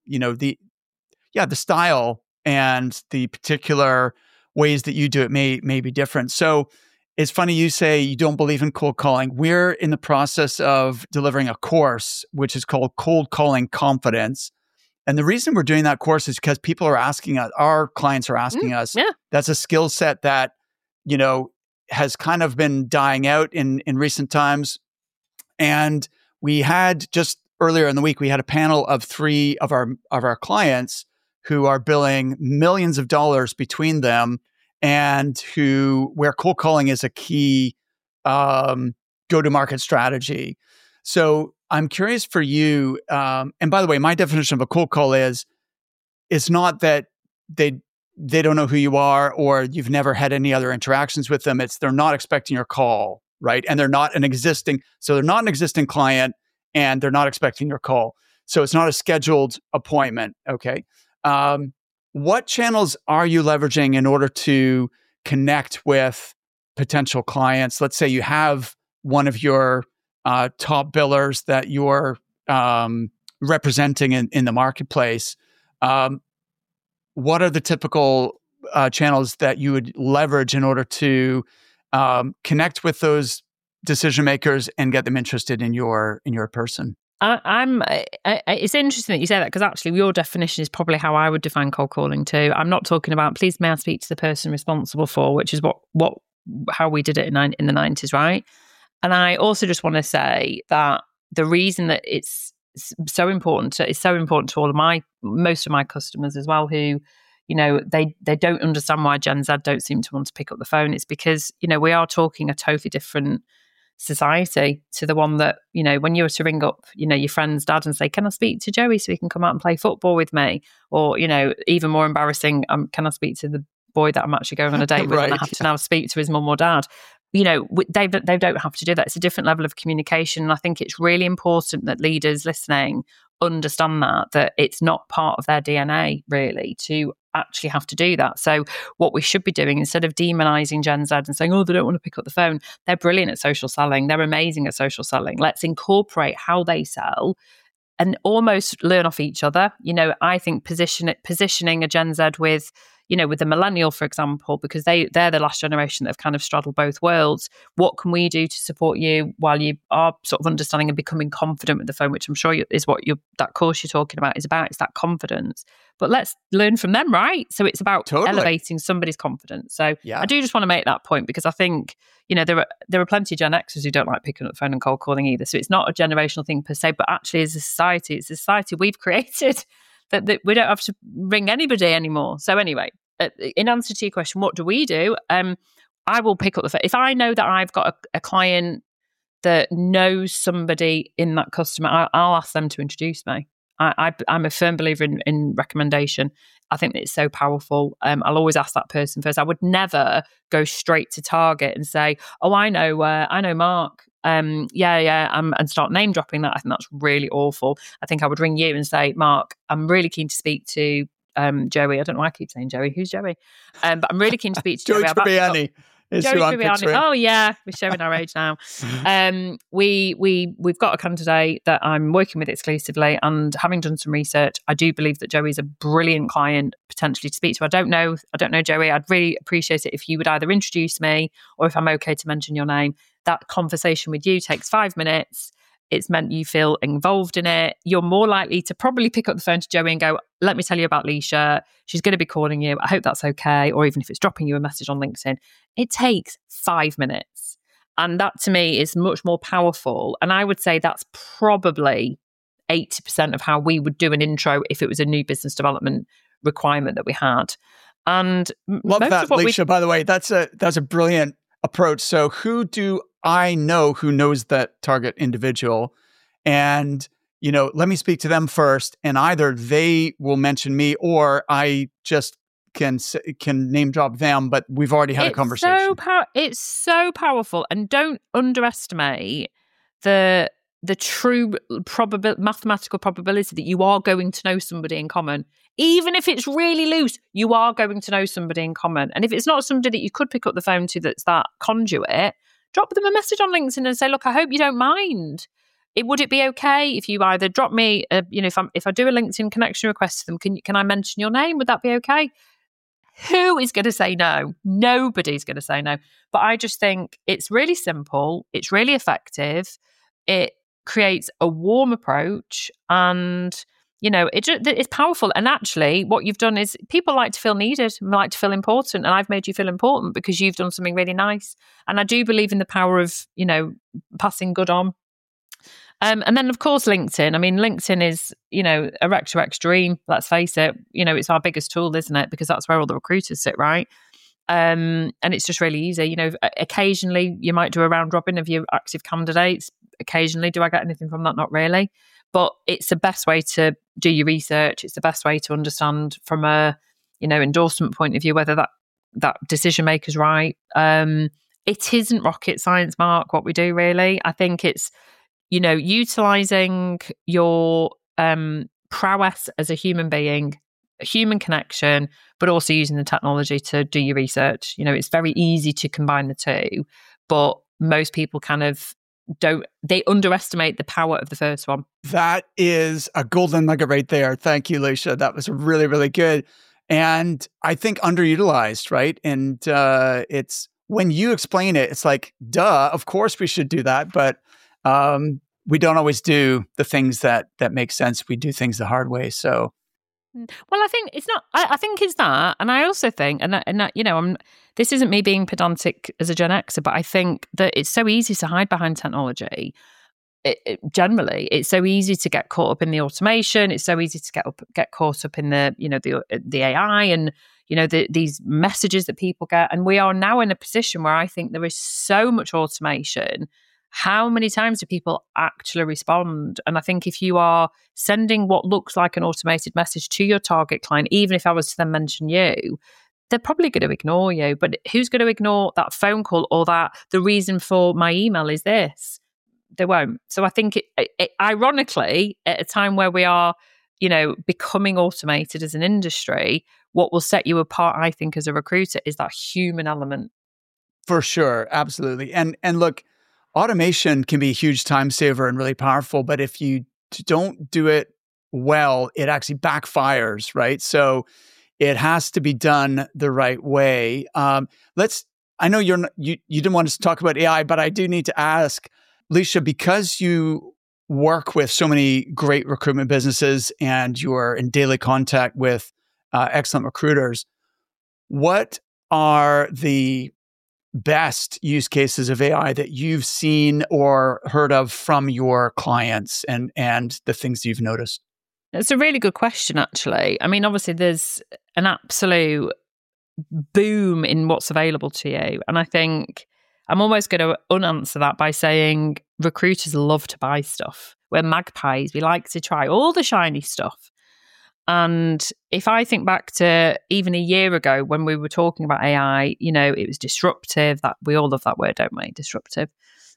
style and the particular ways that you do it may be different. So it's funny you say you don't believe in cold calling. We're in the process of delivering a course, which is called Cold Calling Confidence. And the reason we're doing that course is because people are asking us, our clients are asking us, that's a skill set that, has kind of been dying out in recent times. And we had just earlier in the week, we had a panel of 3 of our clients who are billing millions of dollars between them and where cold calling is a key go-to-market strategy. So I'm curious for you, and by the way, my definition of a cold call is, it's not that they don't know who you are or you've never had any other interactions with them. It's they're not expecting your call, right? And they're not an existing client and they're not expecting your call. So it's not a scheduled appointment, okay? What channels are you leveraging in order to connect with potential clients? Let's say you have one of your top billers that you're representing in the marketplace. What are the typical channels that you would leverage in order to connect with those decision makers and get them interested in your person. It's interesting that you say that, because actually your definition is probably how I would define cold calling too. I'm not talking about, please may I speak to the person responsible for, which is how we did it in the 90s, right? And I also just want to say that the reason that it's so important to most of my customers as well, who, they don't understand why Gen Z don't seem to want to pick up the phone. It's because, we are talking a totally different society to the one that, when you were to ring up, your friend's dad and say, can I speak to Joey so he can come out and play football with me? Or, even more embarrassing, can I speak to the boy that I'm actually going on a date with, right, and I have to now speak to his mum or dad? They don't have to do that. It's a different level of communication. And I think it's really important that leaders listening understand that it's not part of their DNA, really, to actually have to do that. So what we should be doing, instead of demonizing Gen Z and saying, oh, they don't want to pick up the phone, they're brilliant at social selling. They're amazing at social selling. Let's incorporate how they sell and almost learn off each other. I think positioning a Gen Z with the millennial, for example, because they're the last generation that have kind of straddled both worlds. What can we do to support you while you are sort of understanding and becoming confident with the phone, which I'm sure is what that course you're talking about is about. It's that confidence. But let's learn from them, right? So it's about elevating somebody's confidence. So I do just want to make that point, because I think, there are plenty of Gen Xers who don't like picking up the phone and cold calling either. So it's not a generational thing per se, but actually it's a society we've created that we don't have to ring anybody anymore. So anyway, in answer to your question, what do we do? I will pick up the phone. If I know that I've got a client that knows somebody in that customer, I'll ask them to introduce me. I'm a firm believer in recommendation. I think that it's so powerful. I'll always ask that person first. I would never go straight to target and say, oh, I know Mark. And start name dropping that. I think that's really awful. I think I would ring you and say, Mark, I'm really keen to speak to Joey. I don't know why I keep saying Joey. Who's Joey? But I'm really keen to speak to Joey. Joey Tribbiani. Joey Tribbiani. Oh yeah, we're showing our age now. We've got a candidate that I'm working with exclusively, and having done some research, I do believe that Joey's a brilliant client potentially to speak to. I don't know Joey. I'd really appreciate it if you would either introduce me, or if I'm okay to mention your name. That conversation with you takes 5 minutes. It's meant you feel involved in it. You're more likely to probably pick up the phone to Joey and go, let me tell you about Leisha. She's going to be calling you. I hope that's okay. Or even if it's dropping you a message on LinkedIn. It takes 5 minutes. And that to me is much more powerful. And I would say that's probably 80% of how we would do an intro if it was a new business development requirement that we had. And love that, Leisha, by the way. That's a brilliant approach. So who do I know who knows that target individual? And, let me speak to them first, and either they will mention me or I just can name drop them, but we've already had a conversation. It's so powerful. And don't underestimate the true mathematical probability that you are going to know somebody in common. Even if it's really loose, you are going to know somebody in common. And if it's not somebody that you could pick up the phone to that's that conduit, drop them a message on LinkedIn and say, look, I hope you don't mind. Would it be okay if you either drop me, if I do a LinkedIn connection request to them, can I mention your name? Would that be okay? Who is going to say no? Nobody's going to say no. But I just think it's really simple. It's really effective. It creates a warm approach, and it's powerful. And actually what you've done is people like to feel needed, like to feel important. And I've made you feel important because you've done something really nice. And I do believe in the power of, passing good on. And then, of course, LinkedIn. I mean, LinkedIn is, a Rec to X dream. Let's face it. It's our biggest tool, isn't it? Because that's where all the recruiters sit, right? And it's just really easy. Occasionally you might do a round robin of your active candidates. Occasionally, do I get anything from that? Not really. But it's the best way to do your research. It's the best way to understand from a, endorsement point of view, whether that decision maker's right. It isn't rocket science, Mark, what we do really. I think it's, utilizing your prowess as a human being, a human connection, but also using the technology to do your research. It's very easy to combine the two, but most people kind of they underestimate the power of the first one. That is a golden nugget right there. Thank you, Leisha. That was really, really good. And I think underutilized, right? And it's when you explain it, it's like, duh, of course we should do that. But we don't always do the things that make sense. We do things the hard way. So, well, I think it's not. I think it's that, and I also think, and that, you know, this isn't me being pedantic as a Gen Xer, but I think that it's so easy to hide behind technology. Generally, it's so easy to get caught up in the automation. It's so easy to get caught up in the, you know, the AI and, you know, these messages that people get. And we are now in a position where I think there is so much automation. How many times do people actually respond? And I think if you are sending what looks like an automated message to your target client, even if I was to then mention you, they're probably going to ignore you. But who's going to ignore that phone call or that the reason for my email is this? They won't. So I think it ironically, at a time where we are, you know, becoming automated as an industry, what will set you apart, I think, as a recruiter is that human element. For sure. Absolutely. And look, automation can be a huge time saver and really powerful, but if you don't do it well, it actually backfires, right? So it has to be done the right way. I know you didn't want us to talk about AI, but I do need to ask, Lecia, because you work with so many great recruitment businesses and you're in daily contact with excellent recruiters, what are the best use cases of AI that you've seen or heard of from your clients and the things you've noticed? It's a really good question, actually. I mean, obviously, there's an absolute boom in what's available to you. And I think I'm almost going to unanswer that by saying recruiters love to buy stuff. We're magpies. We like to try all the shiny stuff. And if I think back to even a year ago when we were talking about AI, you know, it was disruptive. That we all love that word, don't we? Disruptive.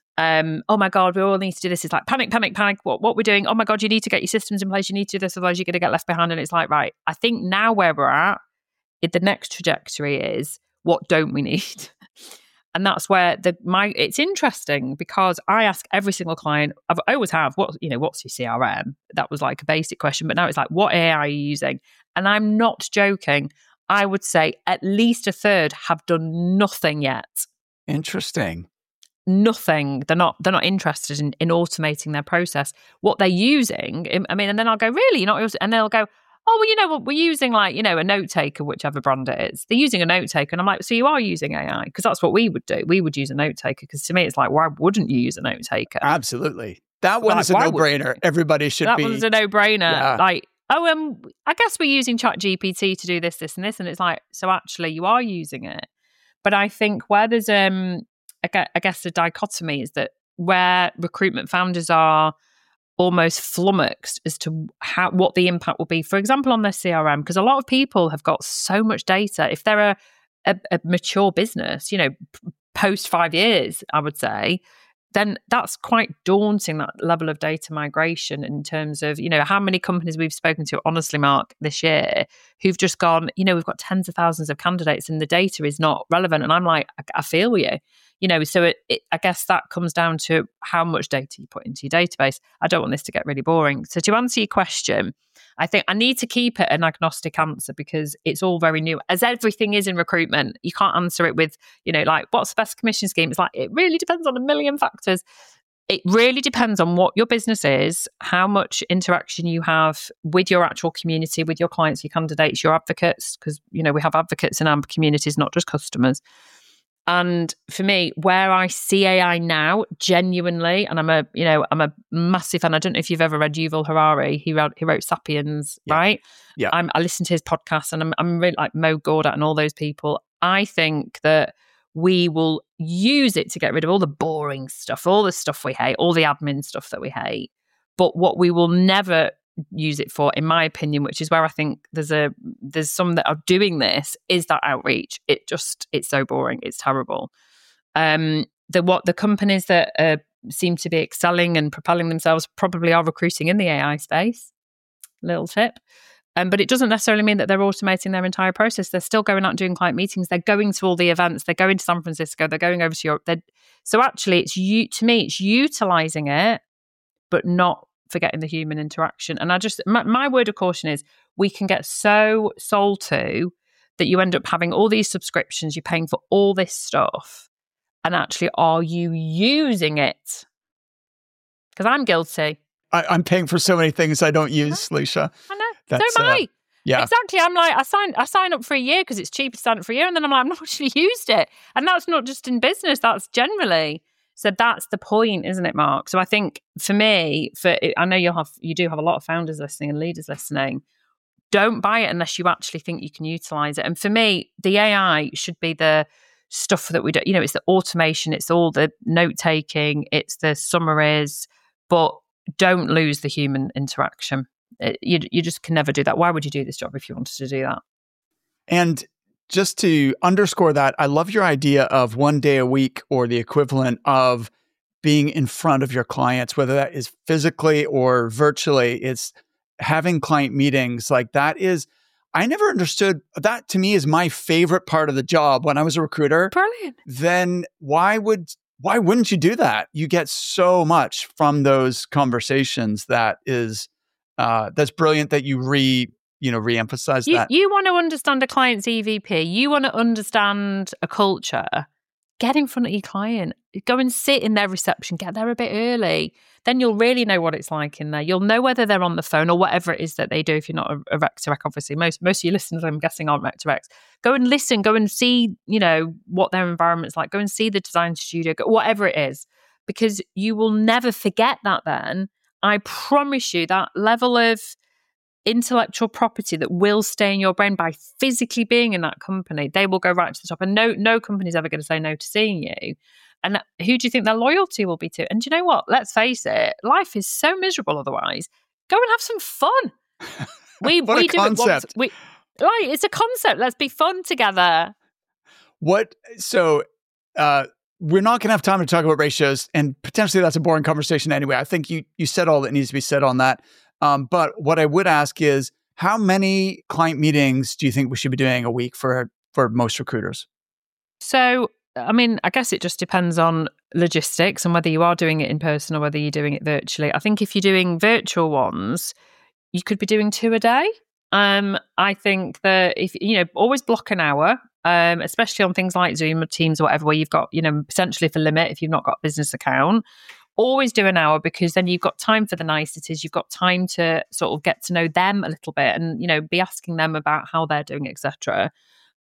Oh my God, we all need to do this. It's like panic. What we're doing. Oh my God, you need to get your systems in place. You need to do this, otherwise you're going to get left behind. And it's like, right, I think now where we're at, the next trajectory is what don't we need? And that's where it's interesting because I ask every single client, I always have, what's your CRM? That was like a basic question, but now it's like, what AI are you using? And I'm not joking. I would say at least a third have done nothing yet. Interesting. Nothing. They're not interested in automating their process. What they're using, I mean, and then I'll go, really? You're not? And they'll go, oh, well, you know what, we're using like, you know, a note taker, whichever brand it is. They're using a note taker. And I'm like, so you are using AI? Because that's what we would do. We would use a note taker. Because to me, it's like, why wouldn't you use a note taker? Absolutely. That one is a no-brainer. Everybody should be. That one's a no-brainer. Yeah. Like, I guess we're using ChatGPT to do this, and this. And it's like, so actually you are using it. But I think where there's, I guess the dichotomy is that where recruitment founders are almost flummoxed as to what the impact will be, for example, on their CRM, because a lot of people have got so much data. If they're a mature business, you know, post 5 years, I would say, then that's quite daunting, that level of data migration in terms of, you know, how many companies we've spoken to, honestly, Mark, this year, who've just gone, you know, we've got tens of thousands of candidates and the data is not relevant. And I'm like, I feel you. You know, so I guess that comes down to how much data you put into your database. I don't want this to get really boring. So to answer your question, I think I need to keep it an agnostic answer because it's all very new, as everything is in recruitment. You can't answer it with, you know, like, what's the best commission scheme? It's like, it really depends on a million factors. It really depends on what your business is, how much interaction you have with your actual community, with your clients, your candidates, your advocates, because, you know, we have advocates in our communities, not just customers. And for me, where I see AI now, genuinely, and I'm a massive fan. I don't know if you've ever read Yuval Harari. He wrote Sapiens, yeah. Right? Yeah. I listen to his podcast, and I'm really like Mo Gawdat and all those people. I think that we will use it to get rid of all the boring stuff, all the stuff we hate, all the admin stuff that we hate. But what we will never use it for, in my opinion, which is where I think there's some that are doing this, is that outreach. It's so boring. It's terrible. The companies that seem to be excelling and propelling themselves probably are recruiting in the AI space. Little tip. But it doesn't necessarily mean that they're automating their entire process. They're still going out and doing client meetings. They're going to all the events. They're going to San Francisco. They're going over to Europe. So actually, it's utilizing it, but not forgetting the human interaction. And my word of caution is we can get so sold to that you end up having all these subscriptions, you're paying for all this stuff, and actually, are you using it? Because I'm guilty. I'm paying for so many things I don't use, Leisha. I know. So am I. Yeah. Exactly. I'm like, I sign up for a year because it's cheaper to sign up for a year. And then I'm like, I've not actually used it. And that's not just in business, that's generally. So that's the point, isn't it, Mark? So I think for me, I know you do have a lot of founders listening and leaders listening. Don't buy it unless you actually think you can utilize it. And for me, the AI should be the stuff that we do. It's the automation, it's all the note taking, it's the summaries, but don't lose the human interaction. You just can never do that. Why would you do this job if you wanted to do that? And just to underscore that, I love your idea of 1 day a week or the equivalent of being in front of your clients, whether that is physically or virtually. It's having client meetings like that I never understood that. To me is my favorite part of the job when I was a recruiter. Brilliant. Then why wouldn't you do that? You get so much from those conversations. That's brilliant that you re-emphasize that. You want to understand a client's EVP. You want to understand a culture. Get in front of your client. Go and sit in their reception. Get there a bit early. Then you'll really know what it's like in there. You'll know whether they're on the phone or whatever it is that they do if you're not a rec to rec, obviously. Most of your listeners, I'm guessing, aren't rec to recs. Go and listen. Go and see, what their environment's like. Go and see the design studio, whatever it is. Because you will never forget that then. I promise you that level of intellectual property that will stay in your brain by physically being in that company, they will go right to the top. And no company's ever going to say no to seeing you. And who do you think their loyalty will be to? And do you know what? Let's face it, life is so miserable otherwise. Go and have some fun. We what a do concept. It it's a concept. Let's be fun together. We're not going to have time to talk about ratios, and potentially that's a boring conversation anyway. I think you said all that needs to be said on that. But what I would ask is, how many client meetings do you think we should be doing a week for most recruiters? So, I guess it just depends on logistics and whether you are doing it in person or whether you're doing it virtually. I think if you're doing virtual ones, you could be doing 2 a day. I think that if, always block an hour. Especially on things like Zoom or Teams or whatever, where you've got, essentially for limit, if you've not got a business account, always do an hour, because then you've got time for the niceties. You've got time to sort of get to know them a little bit and, be asking them about how they're doing, etc.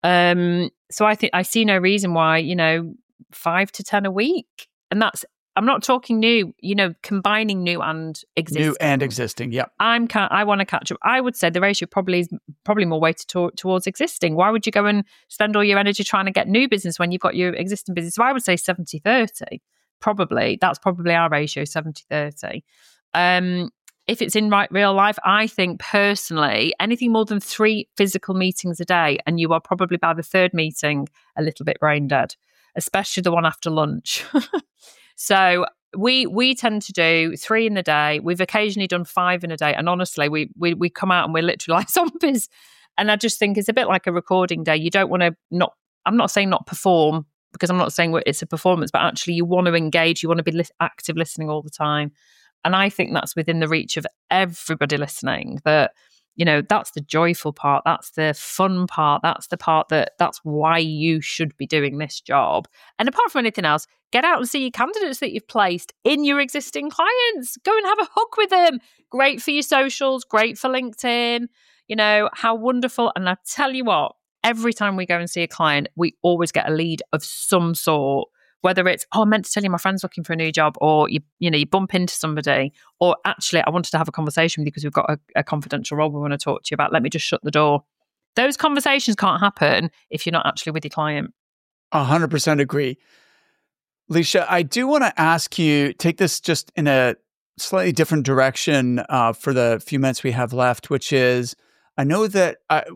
So I think I see no reason why, 5 to 10 a week. And I'm not talking new, combining new and existing. New and existing, yeah. I want to catch up. I would say the ratio probably more weighted towards existing. Why would you go and spend all your energy trying to get new business when you've got your existing business? So I would say 70-30. Probably. That's probably our ratio, 70-30. If it's in real life, I think personally, anything more than 3 physical meetings a day, and you are probably by the 3rd meeting a little bit brain dead, especially the one after lunch. So we tend to do 3 in the day. We've occasionally done 5 in a day. And honestly, we come out and we're literally like zombies. And I just think it's a bit like a recording day. You don't want to I'm not saying not perform, because I'm not saying it's a performance, but actually you want to engage. You want to be active listening all the time. And I think that's within the reach of everybody listening, that, that's the joyful part. That's the fun part. That's the part that's why you should be doing this job. And apart from anything else, get out and see your candidates that you've placed in your existing clients. Go and have a hug with them. Great for your socials, great for LinkedIn. How wonderful. And I tell you what, every time we go and see a client, we always get a lead of some sort. Whether it's, I meant to tell you my friend's looking for a new job, or you bump into somebody, or actually I wanted to have a conversation with you because we've got a confidential role we want to talk to you about. Let me just shut the door. Those conversations can't happen if you're not actually with your client. 100% agree. Leisha, I do want to ask you, take this just in a slightly different direction for the few minutes we have left, which is, I know that,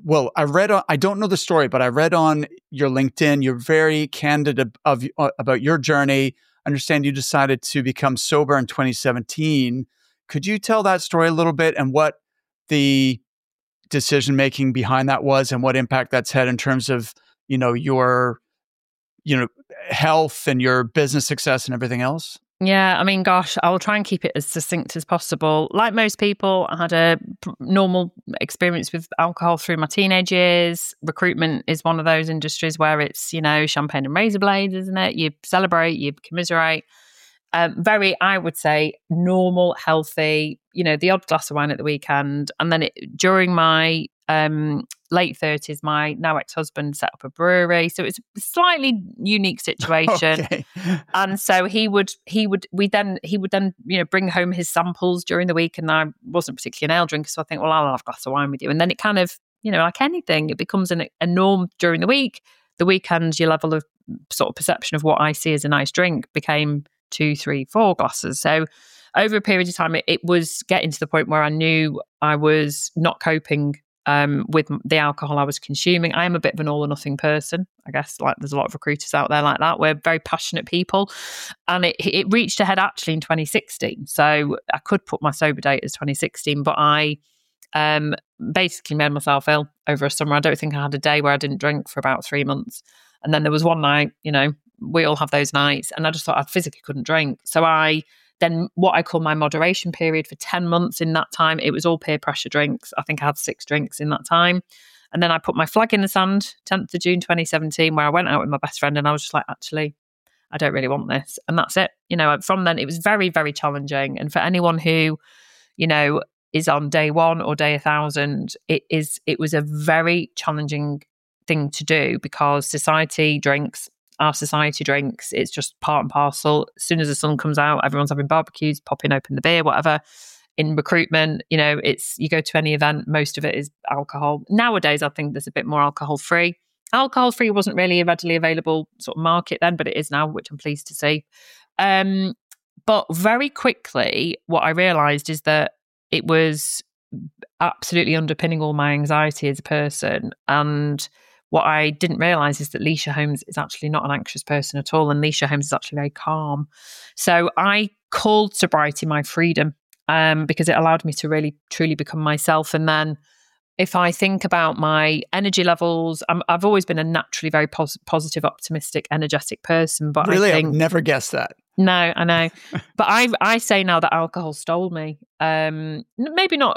I don't know the story, but I read on your LinkedIn, you're very candid about your journey. I understand you decided to become sober in 2017. Could you tell that story a little bit, and what the decision-making behind that was, and what impact that's had in terms of, your health and your business success and everything else? Yeah, I mean, gosh, I'll try and keep it as succinct as possible. Like most people, I had a normal experience with alcohol through my teenage years. Recruitment is one of those industries where it's, champagne and razor blades, isn't it? You celebrate, you commiserate. Very, I would say, normal, healthy, the odd glass of wine at the weekend. And then during my late 30s, my now ex-husband set up a brewery. So it's a slightly unique situation. Okay. And so he would then bring home his samples during the week. And I wasn't particularly an ale drinker. So I think, well, I'll have a glass of wine with you. And then it kind of, like anything, it becomes a norm during the week. The weekend, your level of sort of perception of what I see as a nice drink became 2, 3, 4 glasses. So over a period of time, it was getting to the point where I knew I was not coping with the alcohol I was consuming. I am a bit of an all or nothing person. I guess like there's a lot of recruiters out there like that. We're very passionate people. And it reached a head actually in 2016. So I could put my sober date as 2016, but I basically made myself ill over a summer. I don't think I had a day where I didn't drink for about 3 months. And then there was one night, we all have those nights, and I just thought I physically couldn't drink. So then what I call my moderation period for 10 months in that time, it was all peer pressure drinks. I think I had 6 drinks in that time. And then I put my flag in the sand, 10th of June 2017, where I went out with my best friend and I was just like, actually, I don't really want this. And that's it. From then it was very, very challenging. And for anyone who, is on day 1 or day 1,000, it was a very challenging thing to do because our society drinks. It's just part and parcel. As soon as the sun comes out, everyone's having barbecues, popping open the beer, whatever. In recruitment, it's you go to any event, most of it is alcohol. Nowadays, I think there's a bit more alcohol-free. Alcohol-free wasn't really a readily available sort of market then, but it is now, which I'm pleased to see. But very quickly, what I realised is that it was absolutely underpinning all my anxiety as a person. And what I didn't realise is that Leisha Holmes is actually not an anxious person at all. And Leisha Holmes is actually very calm. So I called sobriety my freedom because it allowed me to really, truly become myself. And then if I think about my energy levels, I've always been a naturally very positive, optimistic, energetic person. But really, I think, I've never guessed that. No, I know. But I say now that alcohol stole me. Maybe not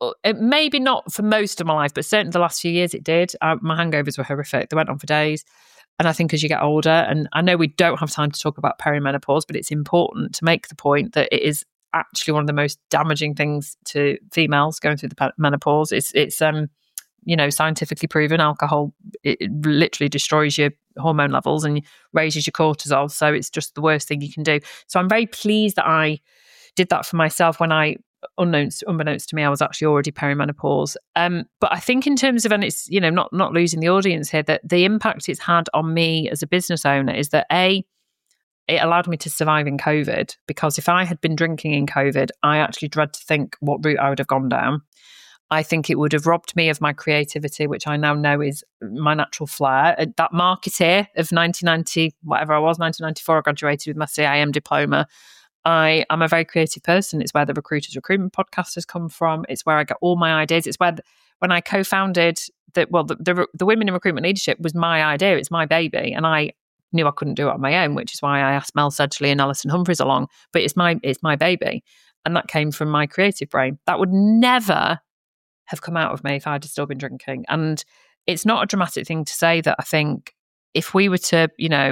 for most of my life, but certainly the last few years it did. My hangovers were horrific. They went on for days. And I think as you get older, and I know we don't have time to talk about perimenopause, but it's important to make the point that it is actually one of the most damaging things to females going through the menopause. It's scientifically proven. Alcohol, it literally destroys your hormone levels and raises your cortisol. So it's just the worst thing you can do. So I'm very pleased that I did that for myself when unbeknownst to me, I was actually already perimenopause. But I think in terms of, and it's, not losing the audience here, that the impact it's had on me as a business owner is that it allowed me to survive in COVID, because if I had been drinking in COVID, I actually dread to think what route I would have gone down. I think it would have robbed me of my creativity, which I now know is my natural flair. That marketeer of 1990, whatever I was, 1994, I graduated with my CIM diploma. I am a very creative person. It's where the Recruiters Recruitment Podcast has come from. It's where I get all my ideas. It's where, when I co-founded the Women in Recruitment Leadership was my idea. It's my baby. And I knew I couldn't do it on my own, which is why I asked Mel Sedgley and Alison Humphreys along. But it's my baby. And that came from my creative brain. That would never have come out of me if I'd still been drinking. And it's not a dramatic thing to say that I think if we were to,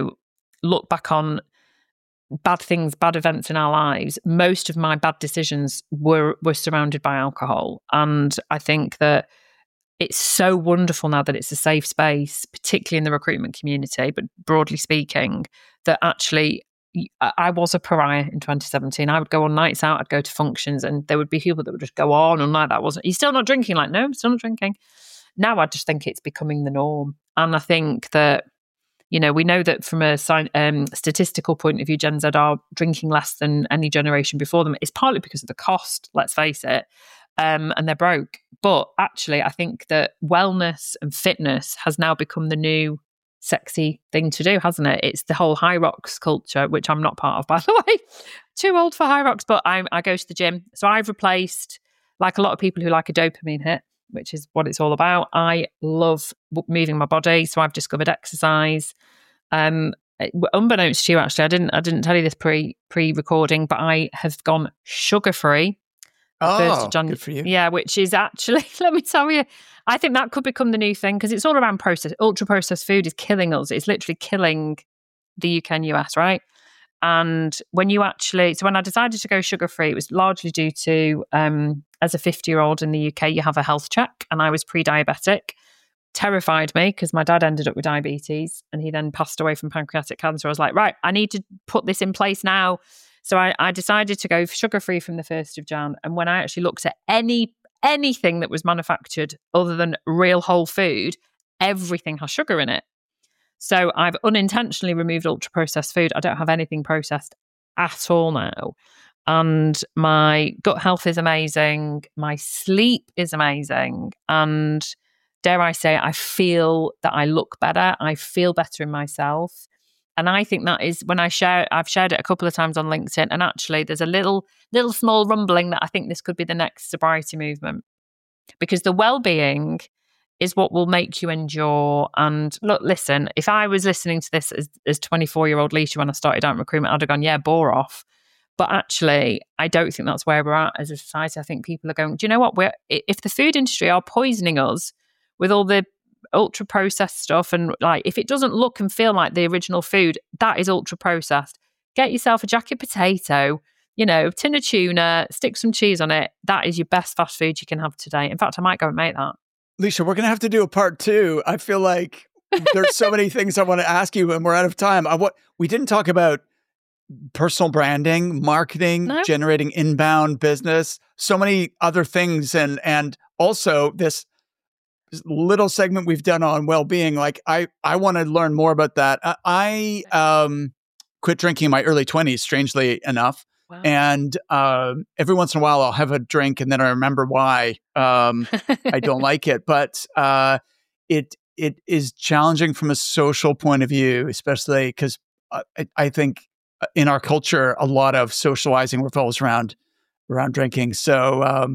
look back on bad things, bad events in our lives, most of my bad decisions were surrounded by alcohol. And I think that it's so wonderful now that it's a safe space, particularly in the recruitment community, but broadly speaking, that actually I was a pariah in 2017. I would go on nights out, I'd go to functions, and there would be people that would just go on and like, you're still not drinking? Like, no, I'm still not drinking. Now I just think it's becoming the norm. And I think that, we know that from a statistical point of view, Gen Z are drinking less than any generation before them. It's partly because of the cost, let's face it, and they're broke. But actually, I think that wellness and fitness has now become the new sexy thing to do, hasn't it? It's the whole High Rocks culture, which I'm not part of, by the way. Too old for High Rocks, but I go to the gym. So I've replaced, like a lot of people who like a dopamine hit, which is what it's all about. I love moving my body. So I've discovered exercise. unbeknownst to you, actually, I didn't tell you this pre-recording, but I have gone sugar-free. Oh, good for you. Yeah, which is actually, let me tell you, I think that could become the new thing because it's all around ultra-processed food is killing us. It's literally killing the UK and US, right? And when I decided to go sugar-free, it was largely due to, as a 50-year-old in the UK, you have a health check, and I was pre-diabetic. Terrified me because my dad ended up with diabetes and he then passed away from pancreatic cancer. I was like, right, I need to put this in place now. So I decided to go sugar-free from the 1st of Jan. And when I actually looked at anything that was manufactured other than real whole food, everything has sugar in it. So I've unintentionally removed ultra-processed food. I don't have anything processed at all now. And my gut health is amazing. My sleep is amazing. And dare I say, I feel that I look better. I feel better in myself. And I think that is when I've shared it a couple of times on LinkedIn. And actually, there's a little small rumbling that I think this could be the next sobriety movement. Because the well-being is what will make you endure. And look, listen, if I was listening to this as 24-year-old Leisha when I started out in recruitment, I'd have gone, yeah, bore off. But actually, I don't think that's where we're at as a society. I think people are going, do you know what? If the food industry are poisoning us with all the ultra processed stuff, and like if it doesn't look and feel like the original food, that is ultra processed. Get yourself a jacket potato, tin of tuna, stick some cheese on it. That is your best fast food you can have today. In fact, I might go and make that. Leisha, we're going to have to do a part 2. I feel like there's so many things I want to ask you and we're out of time. We didn't talk about personal branding, marketing, generating inbound business, so many other things. And also this little segment we've done on well-being. Like I want to learn more about that. I quit drinking in my early 20s, strangely enough. Wow. And every once in a while I'll have a drink and then I remember why I don't like it. But it is challenging from a social point of view, especially because I think in our culture, a lot of socializing revolves around drinking. So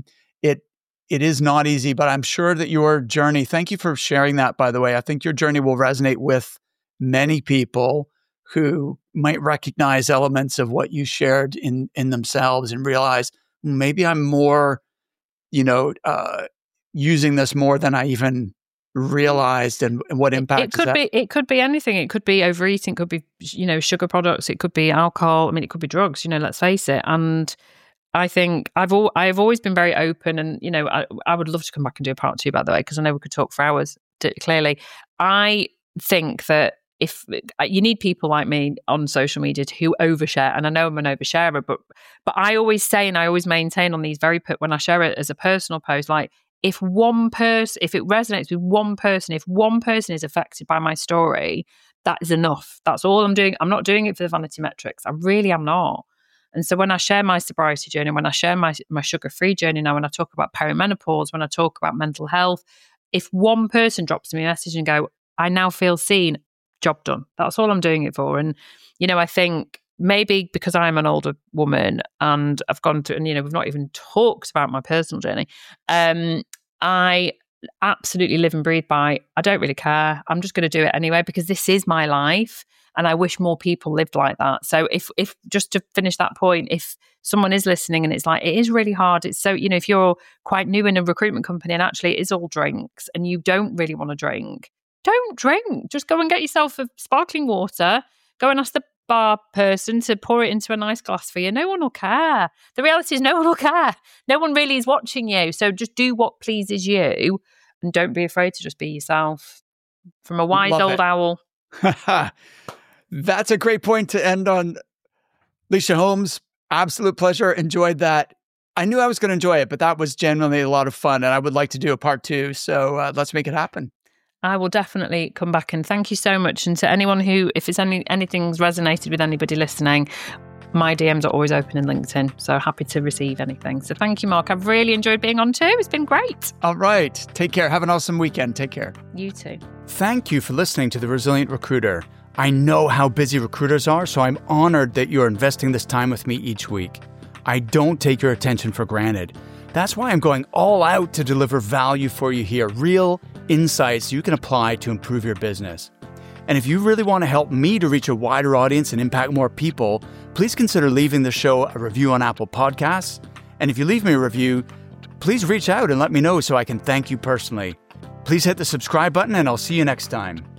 it is not easy, but I'm sure that your journey, thank you for sharing that, by the way. I think your journey will resonate with many people who might recognize elements of what you shared in themselves and realize maybe I'm more, using this more than I even realized, and what impact it could be anything. It could be overeating, it could be, sugar products, it could be alcohol. I mean, it could be drugs, let's face it. And I think I've always been very open, and I would love to come back and do a part 2, by the way, because I know we could talk for hours. Clearly, I think that if you need people like me on social media who overshare, and I know I'm an oversharer, but I always say and I always maintain on these when I share it as a personal post, like if it resonates with one person, if one person is affected by my story, that is enough. That's all I'm doing. I'm not doing it for the vanity metrics. I really am not. And so when I share my sobriety journey, when I share my sugar-free journey now, when I talk about perimenopause, when I talk about mental health, if one person drops me a message and go, I now feel seen, job done. That's all I'm doing it for. And, I think maybe because I'm an older woman and I've gone through, and, we've not even talked about my personal journey, I absolutely live and breathe by, I don't really care. I'm just going to do it anyway because this is my life. And I wish more people lived like that. So if just to finish that point, if someone is listening and it's like, it is really hard. It's so, if you're quite new in a recruitment company and actually it is all drinks and you don't really want to drink, don't drink. Just go and get yourself a sparkling water. Go and ask the bar person to pour it into a nice glass for you. No one will care. The reality is no one will care. No one really is watching you. So just do what pleases you and don't be afraid to just be yourself. From a wise old owl. That's a great point to end on. Leisha Holmes, absolute pleasure. Enjoyed that. I knew I was going to enjoy it, but that was genuinely a lot of fun. And I would like to do a part 2. So let's make it happen. I will definitely come back, and thank you so much. And to anyone who, if it's anything's resonated with anybody listening, my DMs are always open in LinkedIn. So happy to receive anything. So thank you, Mark. I've really enjoyed being on too. It's been great. All right. Take care. Have an awesome weekend. Take care. You too. Thank you for listening to The Resilient Recruiter. I know how busy recruiters are, so I'm honored that you're investing this time with me each week. I don't take your attention for granted. That's why I'm going all out to deliver value for you here, real insights you can apply to improve your business. And if you really want to help me to reach a wider audience and impact more people, please consider leaving the show a review on Apple Podcasts. And if you leave me a review, please reach out and let me know so I can thank you personally. Please hit the subscribe button and I'll see you next time.